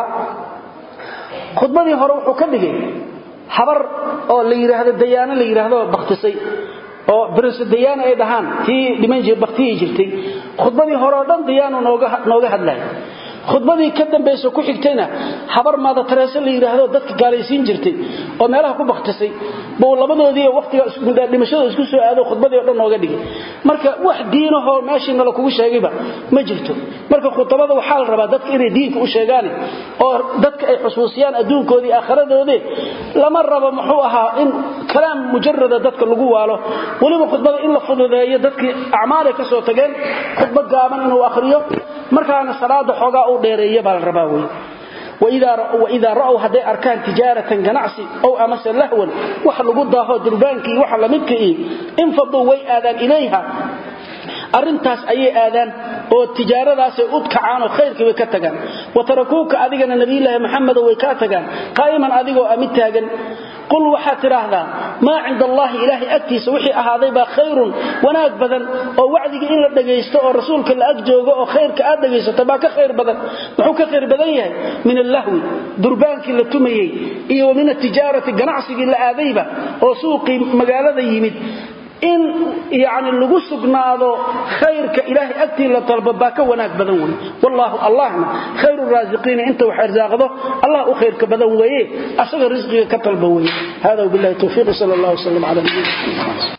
خطبتي هروح وكدقي حبر أو اللي يرى هذا الديانة اللي يرى هذا بختصي أو برس الديانة أي دهان في لمن جي بختي جرتي خطبتي هروح ديانة نوجه نوجه هدلاي خطبتي كدن بيسو ku xigtayna habar maada tareesay la yiraahdo dadka gaalaysiin jirtay oo meelaha ku baqtisay boo labadoodii waqtiga isku dhimashada isku soo aado khudbadii oo dhan nooga dhigay marka wax diinaho meeshii la kugu sheegayba ma jirto marka khudbada waxa la rabaa dadka inay diinka u sheegaan oo dadka ay xusuusiyaan adduunkoodii aakhiradoodii lama rabo muxuu ahaa in kalaam mujarrad dadka lagu waalo waliba khudbada in la fududeeyo dadkii acmaal ka soo tageen khudbad gaaban inuu akhriyo markaana salaada xogaa u dheereeyay bal rabaa وإذا وإذا رأوا هذه أركان تجارة جنعسي أو أمس لهوا وحلقوا ضاها دربانكي وحلمكي انفضوا ويآذان إليها أرنتاس أي آذان والتجارة داسي أدكعان وخيرك ويكتغان وتركوك أذيقنا نبي الله محمد ويكاتغان قائما أذيقوا أمتاغان قل وحاتر هذا ما عند الله إلهي أكتيس وحي أهاضيبا خير وناك بدن ووعدك إن لدقيستو ورسولك اللي أكجوغو وخيرك أدقيستو تباك خير بدن محوك خير بدن من اللهو دربانك اللي تميي إيه ومن التجارة قنعسك اللي آذيبا وسوقي مقالة يمد إن يعني اللي سقناده خيرك إلهي أكتي لطلبك وناك بدون والله اللهم خير الرازقين أنت وحرزاقه الله خيرك بدون ويه أصغر رزقك كطلبه هذا وبالله التوفيق صلى الله وسلم على نبينا